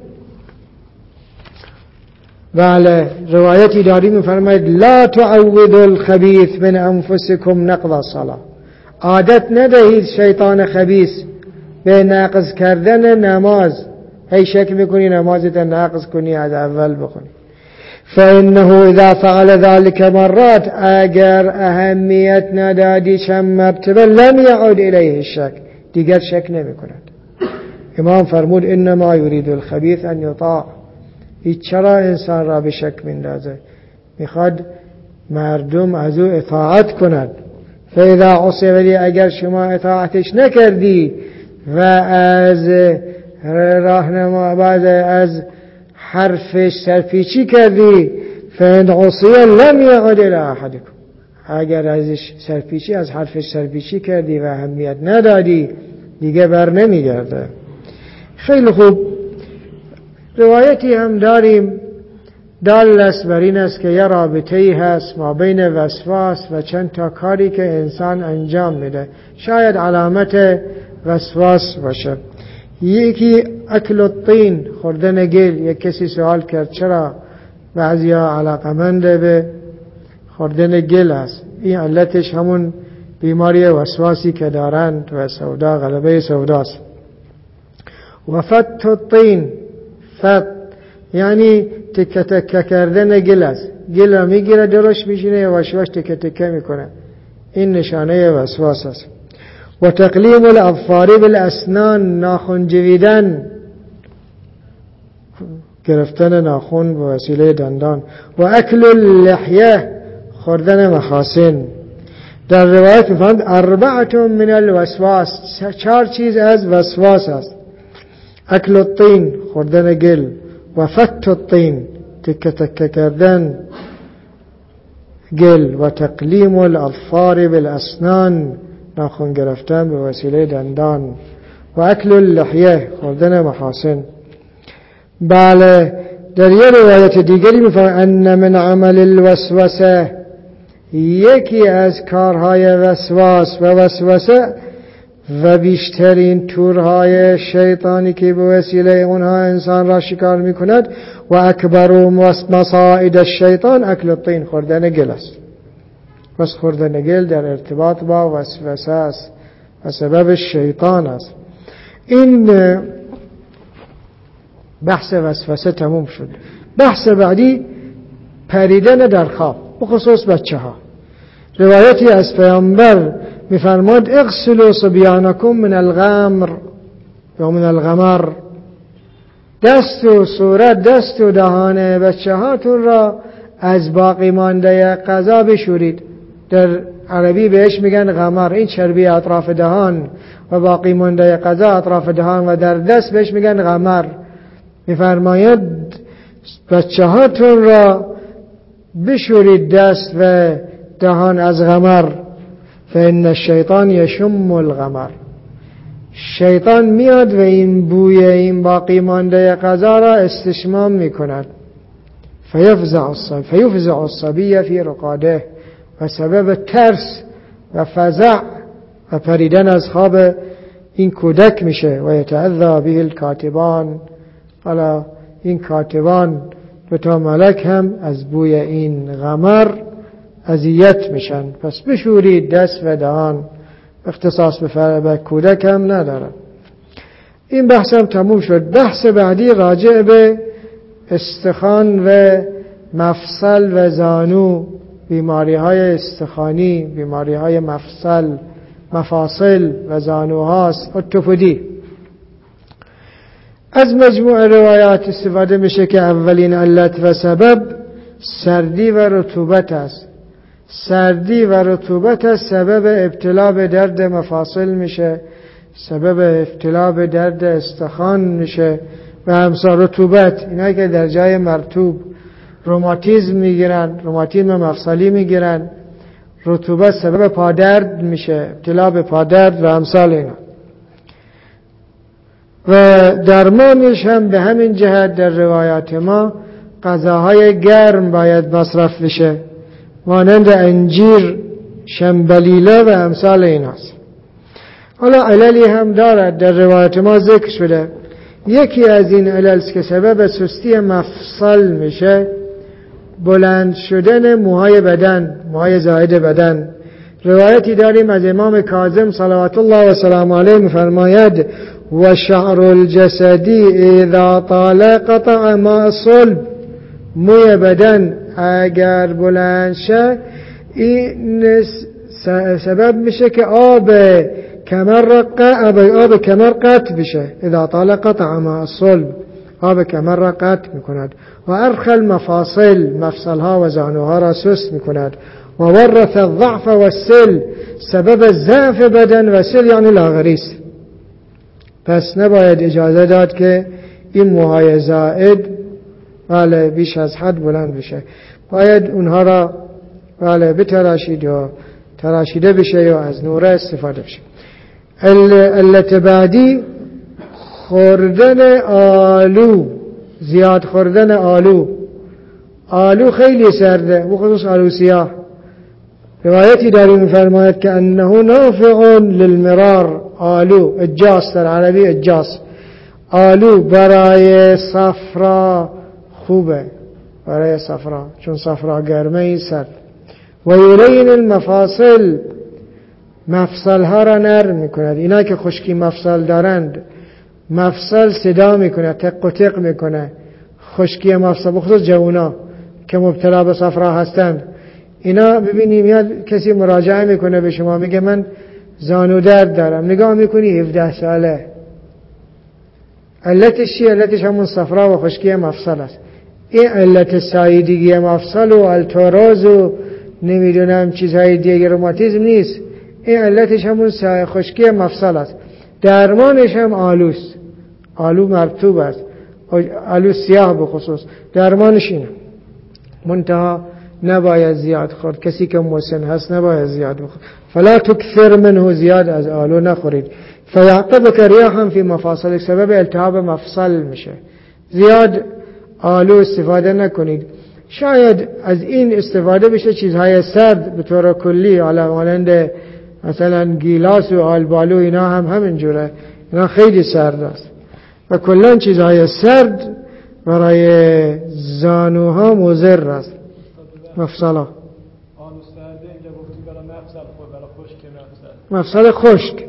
بله روایتی داری میفرماید لا تعودوا الخبیث من انفسکم نقض الصلاة، عادت ندهید شیطان خبیث به نقض کردن نماز. هی شک میکنی نمازت نقض کنی، از اول بخونی. فانه اذا فعل ذلك مرات، اگر اهمیت ندادی چند مرتبه، لم يعود الیه الشک، دیگر شک نمیکند. امام فرمود انما یرید الخبیث ان یطاع. چرا انسان را به شک میندازه؟ میخواد مردم از او اطاعت کنند. فاذا عصی، ولی اگر شما اطاعتش نکردی و از راهنما بعد از حرفش سرپیچی کردی، فان عصی لم یعد الی احدکم، اگر ازش سرپیچی، از حرفش سرپیچی کردی و اهمیت ندادی، دیگه بر نمیگرده. خیلی خوب. روایتی هم داریم دال است بر این است که یه رابطه‌ای هست ما بین وسواس و چند تا کاری که انسان انجام میده، شاید علامت وسواس باشه. یکی اکل الطین، خوردن گل. یک کسی سوال کرد چرا بعضیا علاقمند به خوردن گل است. این علتش همون بیماری وسواسی که دارند و سودا، غلبه سوداست. و فت الطین، فت یعنی تکه تکه کردن گل است. گل را میگیره درش میشینه یواش یواش تکه تکه میکنه، این نشانه وسواس است. و تقلیم الاظفار بالاسنان، ناخن جویدن، گرفتن ناخن به وسیله دندان. و اکل اللحیه، خوردن مخاصن. در روایت میفرماید اربعه من الوسواس، 4 چیز از وسواس است. اکل الطین، خوردن گل. و فت الطین، تکه تکه کردن گل. و تقلیم الاظفار بالاسنان، ناخن گرفتن به وسیله دندان. و اکل اللحیه، خوردن محاسن. بله در یه روایت دیگری میفرماید ان من عمل الوسوسه، یکی از کارهای وسواس و وسوسه و بیشترین تورهای شیطانی که به وسیله اونها انسان را شکار میکند، و اکبر مصائد الشیطان اکل الطین، خوردن گل است. پس خوردن گل در ارتباط با وسوسه است و سبب شیطان است. این بحث وسوسه تموم شد. بحث بعدی پریدن در خواب، بخصوص بچه ها. روایتی از پیامبر میفرماد اغسلوا صبیانکم من الغمر یا من الغمر، دست و صورت، دست و دهان بچه هاتون را از باقی مانده غذا بشورید. در عربی بهش میگن غمر، این چربی اطراف دهان و باقی مانده غذا اطراف دهان، و در دست بهش میگن غمر. میفرماید بچه هاتون را بشورید دست و دهان از غمر. فإن الشیطان یشم الغمر، شیطان میاد و این بوی این باقی مانده غذا را استشمام میکند. فیفزع الصبی فی رقاده، و سبب ترس و فزع و پریدن از خواب این کودک میشه. و یتعذى به الکاتبان، حالا این کاتبان 2 ملک هم از بوی این غمر اذیت میشن. پس بشورید دست و دهان، اختصاص به کودک هم نداره. این بحث هم تموم شد. بحث بعدی راجع به استخوان و مفصل و زانو، بیماری های استخوانی، بیماری های مفاصل و زانوهاست. ارتوپدی. از مجموع روایات استفاده میشه که اولین علت و سبب سردی و رطوبت است. سردی و رطوبت سبب ابتلا به درد مفاصل میشه، سبب ابتلا به درد استخوان میشه و همسا رطوبت. اینا که در جای مرطوب روماتیزم میگیرن، روماتیزم مفصلی میگیرن، رطوبت سبب پادرد میشه، ابتلا به پادرد و امثال اینا. و درمانش هم به همین جهت در روایات ما غذاهای گرم باید مصرف بشه، مانند انجیر، شنبلیله و امثال ایناست. حالا عللی هم دارد در روایت ما ذکر شده. یکی از این علل که سبب سستی مفصل میشه بلند شدن موهای بدن، موهای زائد بدن. روایتی داریم از امام کاظم صلوات الله و سلام علیه میفرماید و شعر الجسدی اذا طال قطع ما صلب. موی بدن اگر بلند شه این سبب میشه که آب کمر قطع بشه. اذا طال قطع ما صلب، آب کمر را قطع میکند. و ارخى المفاصل، مفصلها و زانوها را سست میکند. و ورث الضعف والسل، سبب ضعف بدن و سل یعنی لاغری است. پس نباید اجازه داد که این موهای زائد بیش از حد بلند بشه. باید اونها را بتراشید یا تراشیده بشه یا از نوره استفاده بشه. علت بعدی خوردن آلو، زیاد خوردن آلو. آلو خیلی سرده، بخصوص آلو سیاه. روایتی داریم می‌فرماید که انه نافع للمرار. آلو اجاس، در عربی اجاس. آلو برای صفرا خوبه، برای صفرا، چون صفرا گرمه این سرد. و یلین المفاصل، مفصل ها را نرم میکند. اینا که خشکی مفصل دارند مفصل صدا میکنه، تق و تق میکنه. خشکی مفصل بخصوص جوونا که مبتلا به صفرا هستند، اینا ببینیم میاد کسی مراجعه میکنه به شما میگه من زانو درد دارم، نگاه میکنی 17 ساله. علتش چیه؟ علتش همون صفرا و خشکی مفصل است. این علت ساییدگی مفصل و التوراز و نمیدونم چیزهای دیگه روماتیسم نیست. این علتش همون خشکی مفصل است. درمانش هم آلوست. آلو مرطوب است، آلو سیاه به خصوص. درمانش اینه، منتها نباید زیاد خورد. کسی که مسن هست نباید زیاد بخورد. فلا تکثر منه، زیاد از آلو نخورید. فیعقبک ریاحا فی مفاصل، سبب التهاب مفصل میشه. زیاد آلو استفاده نکنید. شاید از این استفاده بشه چیزهای سرد به طور کلی، مانند مثلا گیلاس و آلبالو، اینا هم همینجوره، اینا خیلی سرد است. و کلا چیزهای سرد برای زانوها مضر است. مفصلا مفصل خشک،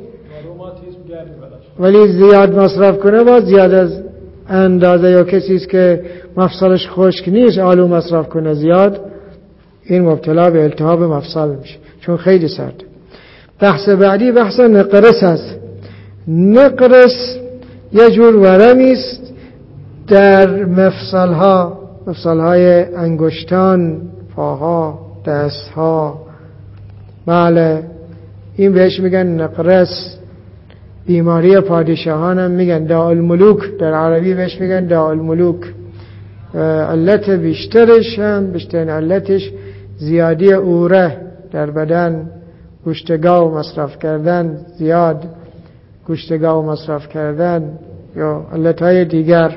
ولی زیاد مصرف کنه باز زیاد از اندازه، یا کسی است که مفصلش خشک نیست آلو مصرف کنه زیاد، این مبتلا به التهاب مفصل میشه چون خیلی سرد. بحث بعدی بحث نقرس است. نقرس یه جور ورمی است در مفصلهای انگشتان، پاها، دستها. بله، این بهش میگن نقرس. بیماری پادشاهان هم میگن داء الملوک، در عربی بهش میگن داء الملوک. علت بیشترش هم بیشترین علتش زیادی اوره در بدن، گوشتگاو مصرف کردن، زیاد گوشتگاو مصرف کردن یا علتهای دیگر.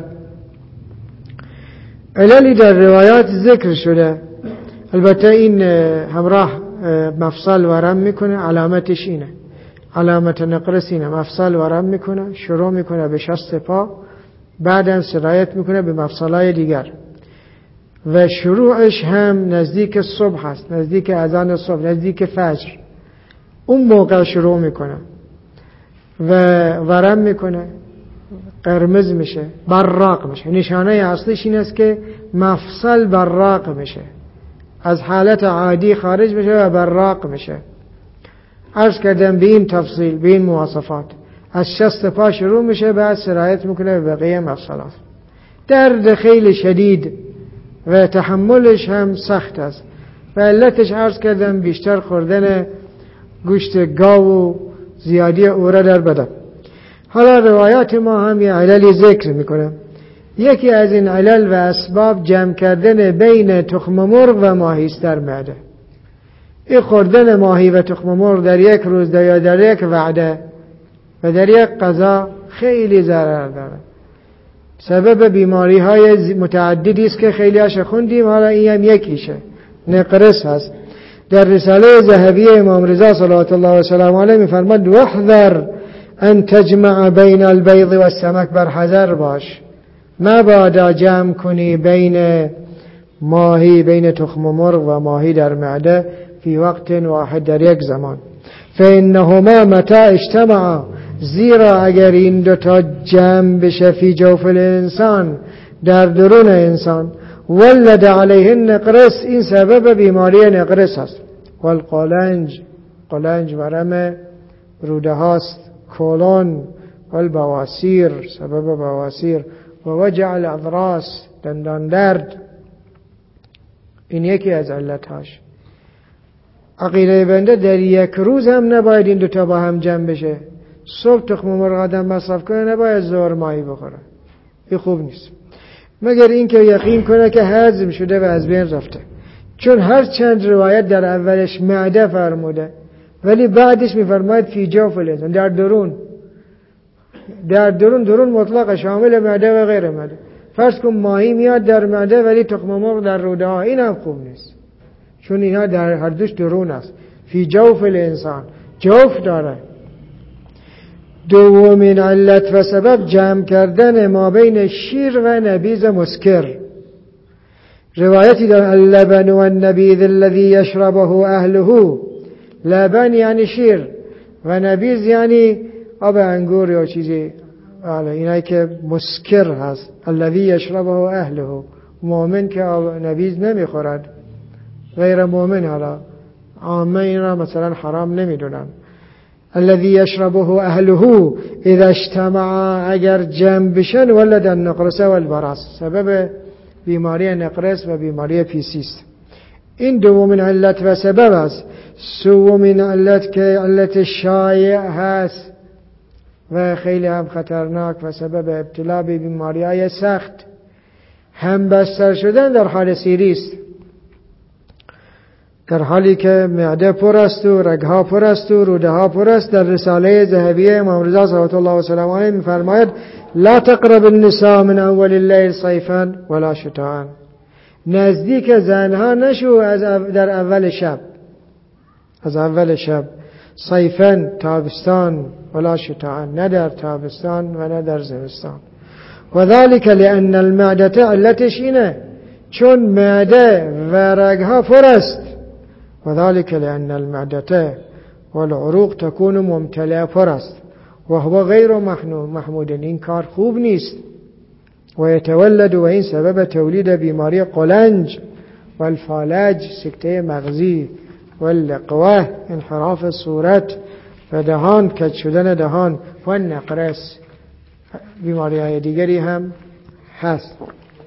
عللی در روایات ذکر شده، البته این همراه مفصل ورم میکنه، علامتش اینه، علامت نقرس اینه، مفصل ورم میکنه، شروع میکنه به شست پا، بعدم سرایت میکنه به مفصلهای دیگر و شروعش هم نزدیک صبح هست، نزدیک اذان صبح، نزدیک فجر. اون موقع شروع میکنه و ورم میکنه، قرمز میشه، براق میشه. نشانه اصلیش این است که مفصل براق میشه، از حالت عادی خارج میشه و براق میشه. عرض کردم به این تفصیل، به این مواصفات. از شست پا شروع میشه، بعد سرایت میکنه به بقیه مفصلات. درد خیلی شدید و تحملش هم سخت است و علتش عرض کردم بیشتر خوردن گوشت گاو و زیادی اوره در بدن. حالا روایات ما هم یه عللی ذکر میکنه. یکی از این علل و اسباب جمع کردن بین تخم مرغ و ماهی است در معده. این خوردن ماهی و تخم مرغ در یک روز یا در یک وعده و در یک غذا خیلی ضرر داره. سبب بیماری های متعددی است که خیلی هاش خوندیم، حالا این هم یکیشه، نقرس هست. در رساله ذهبی امام رضا صلوات الله و سلام علیه میفرماد: واحذر ان تجمع بین البیض و السمک، بر حذر باش، مبادا جمع کنی بین ماهی، بین تخم مرغ و ماهی در معده فی وقت واحد، در یک زمان. فانهما متى اجتمعا، زیرا اگر این دوتا جمع بشه فی جوف الانسان، در درون انسان، ولد علیه نقرس، این سبب بیماری نقرس است. والقولنج، قولنج ورم روده هاست، کولون، والبواسیر، سبب بواسیر، و وجع الاضراس، دندان درد، این یکی از علتهاش. عقیده بنده در یک روز هم نباید این دوتا با هم جمع بشه. صبح تخم مرغ آدم مصرف کنه، نباید ظهر ماهی بخوره، این خوب نیست، مگر اینکه یقین کنه که هضم شده و از بین رفته. چون هر چند روایت در اولش معده فرموده ولی بعدش میفرماید فی جوف الانسان، در درون. در درون مطلق، شامل معده و غیر معده. فرض کن ماهی میاد در معده ولی تخم مرغ در روده ها، این هم خوب نیست، چون اینها در هر دوش درون است. فی جوف الانسان، جوف داره. دومین علت و سبب جمع کردن ما بین شیر و نبیذ مسکر. روایتی در اللبن و النبیذ الذی یشربه اهله، لبن یعنی شیر و نبیذ یعنی آب انگور یا چیزی، اینایی که مسکر هست. الذی یشربه اهله، مؤمن که نبیذ نمیخورد، غیر مؤمن حالا عامه این را مثلا حرام نمیدونن. الذي يشربه اهله اذا اجتمع، اگر جمع بشن، ولد النقرس والبراس، سبب بیماری نقرس و بیماری پیسی است. این دومین علت و سبب است. سومین علت که علت شایع هست و خیلی هم خطرناک و سبب ابتلا به بیماری‌های سخت، همبستر شدن در حال سیری است. در حالی که معده پر است و رگها پر است و روده ها پر است. در رساله ذهبیه امام رضا صلوات الله و سلامه علیه می‌فرماید لا تقرب النساء من اول الليل صيفا ولا شتاء، نزدیک زنها نشو در اول شب، از اول شب، صيفا تابستان، ولا شتاء، نه در تابستان و نه در زمستان. و ذلك لان المعده، علتش اینه چون معده و رگها پر است. وذلك لأن المعدة والعروق تكون ممتلئة پر است و هو غیر محمود، این کار خوب نیست. و یتولد، و این سبب تولید بیماری قولنج و الفالج، سکته مغزی، و اللقوه، انحراف صورت و دهان، کج شدن دهان، و نقرس، بیماری های دیگری هم هست.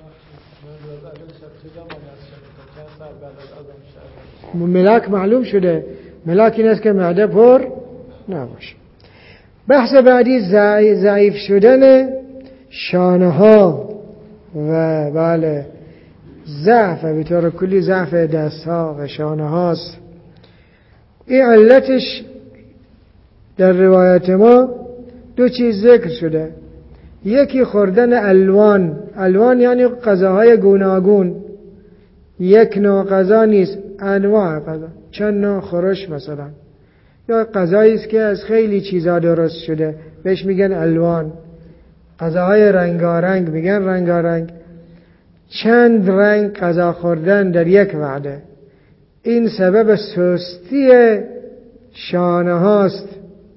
ملاک معلوم شده، ملاک این است که معده پر نباشه. بحث بعدی ضعیف شدن شانه ها و بله ضعف، به طور کلی ضعف دست ها و شانه هاست. این علتش در روایت ما دو چیز ذکر شده. یکی خوردن الوان یعنی غذاهای گوناگون، یک نوع غذا نیست، انواع غذا، چند نوع خورش مثلا، یا غذایی است که از خیلی چیزا درست شده، بهش میگن الوان. غذاهای رنگارنگ میگن رنگارنگ. چند رنگ غذا خوردن در یک وعده، این سبب سستی شانه هاست.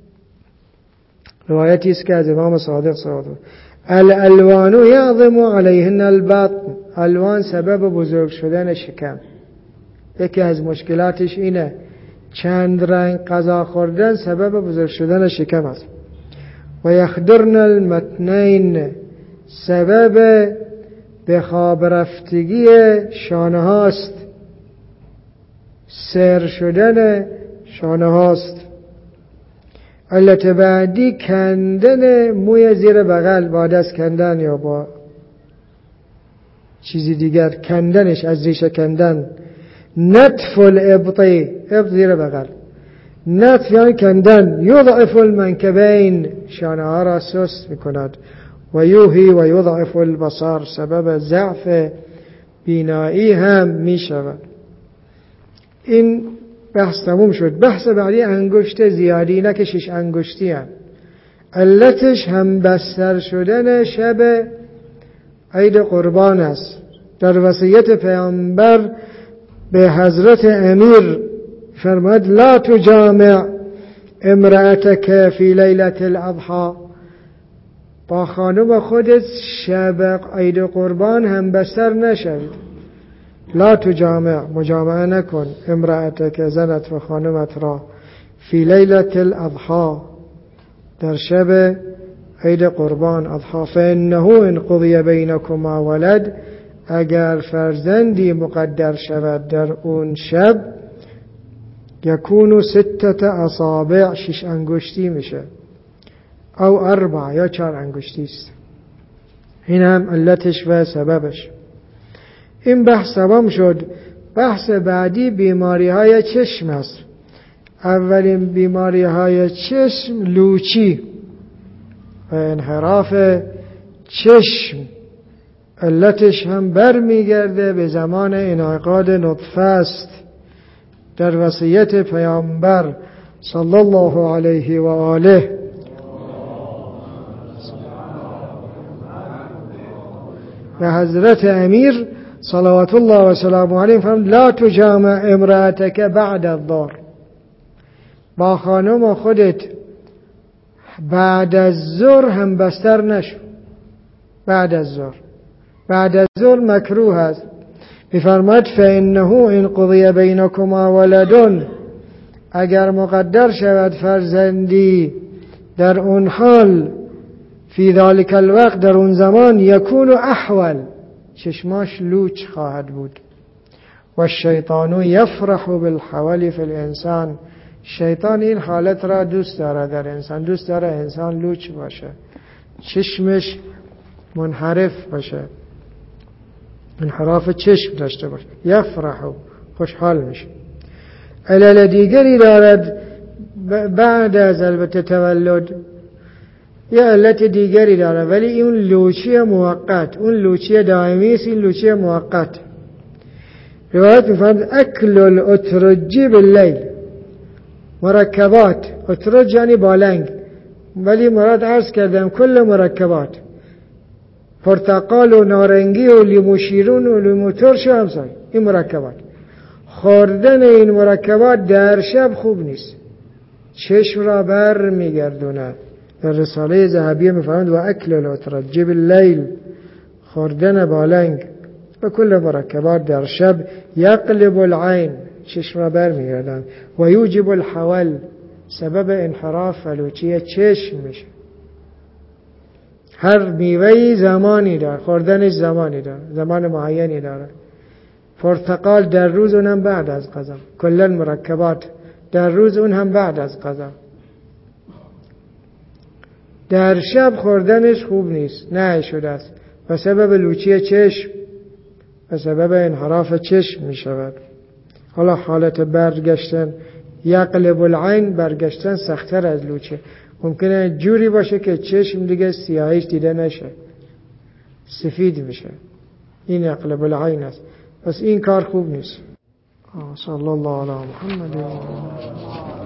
روایتی است که از امام صادق صلی الله علیه و الالوان یعظم علیهن البطن، الوان سبب بزرگ شدن شکم. یکی از مشکلاتش اینه، چند رنگ غذا خوردن سبب بزرگ شدن شکم است. و یخدرن المتنین، سبب به خواب رفتگی شانه هاست، سر شدن شانه هاست. علت بعدی کندن موی زیر بغل، با دست کندن یا با چیزی دیگر کندنش، از ریشه کندن. نتف الابطی، ابط زیر بغل، نتف یعنی کندن. یضعف المنکبین، شانه ها را سست میکند. و یوهی و یضعف البصر، سبب ضعف بینایی هم میشود. این بحث تموم شد. بحث بعدی انگشت زیادی، نه که 6 انگشتی هم. علتش هم بستر شدن شب عید قربان است. در وصیت پیامبر به حضرت امیر فرمود لا تجامع امرأتك فی لیلة الاضحى، با خانم خودت شب عید قربان هم بستر نشوید. لا تجامع، مجامعه نکن، امرأتك، زنت و خانمت را، فی لیلة الاضحى، در شب عید قربان اضحى، فانه ان قضی بینکما ولد، اگر فرزندی مقدر شود در اون شب، یکونو 6 اصابع، 6 انگشتی میشه، او 4 یا 4 انگشتی است. این هم علتش و سببش. این بحث تمام شد. بحث بعدی بیماری های چشم است. اولین بیماری های چشم لوچی و انحراف چشم، علتش هم برمیگرده به زمان انعقاد نطفه است. در وصیت پیامبر صلی الله علیه و آله و حضرت امیر صلوات الله و سلامه علیه فرمود لا تجامع امرأتک بعد الظهر، با خانم خودت بعد از ظهر هم بستر نشو. بعد از ظهر، بعد از ظهر مکروه است. می‌فرماید فانه ان قضی بینکما ولد، اگر مقدر شود فرزندی در اون حال، فی ذلک الوقت، در اون زمان، یکون احول، چشماش لوچ خواهد بود. و الشیطان یفرح بالحول فی الانسان، شیطان این حالت را دوست داره در انسان، دوست داره انسان لوچ باشه، چشمش منحرف باشه، انحراف چشم داشته باشه. یفرح، خوشحال میشه. علل دیگری دارد بعد از البته تولد، یه علت دیگری داره، ولی اون لوچی موقت، اون لوچی دائمی است، این لوچی موقت. روایت می‌فرماید اکل الاترج باللیل، مرکبات، اترج یعنی بالنگ، ولی مراد عرض کردم کل مرکبات، پرتقال و نارنگی و لیمو شیرون و لیمو ترش و همسای، این مرکبات. خوردن این مرکبات در شب خوب نیست، چشم را بر میگردونه. در رساله ذهبیه میفرماید و اکل الاترج باللیل، خوردن بالنگ و کل مرکبات در شب، یقلب العین، چشم را بر میگردن، و یوجب الحول، سبب انحراف و لوچی چشم میشه. هر میوهی زمانی داره، خوردنش زمانی داره، زمان معینی داره. پرتقال در روز، اونم بعد از غذا، کلا مرکبات در روز، اون هم بعد از غذا. در شب خوردنش خوب نیست، نه شده است، و سبب لوچی چشم و سبب انحراف چشم می شود. حالا حالت برگشتن، یقلب العین، برگشتن سخت‌تر از لوچه. ممکنه جوری باشه که چشم دیگه سیاهیش دیده نشه، سفید میشه. این یقلب العین است. پس این کار خوب نیست. صلی الله علی محمد.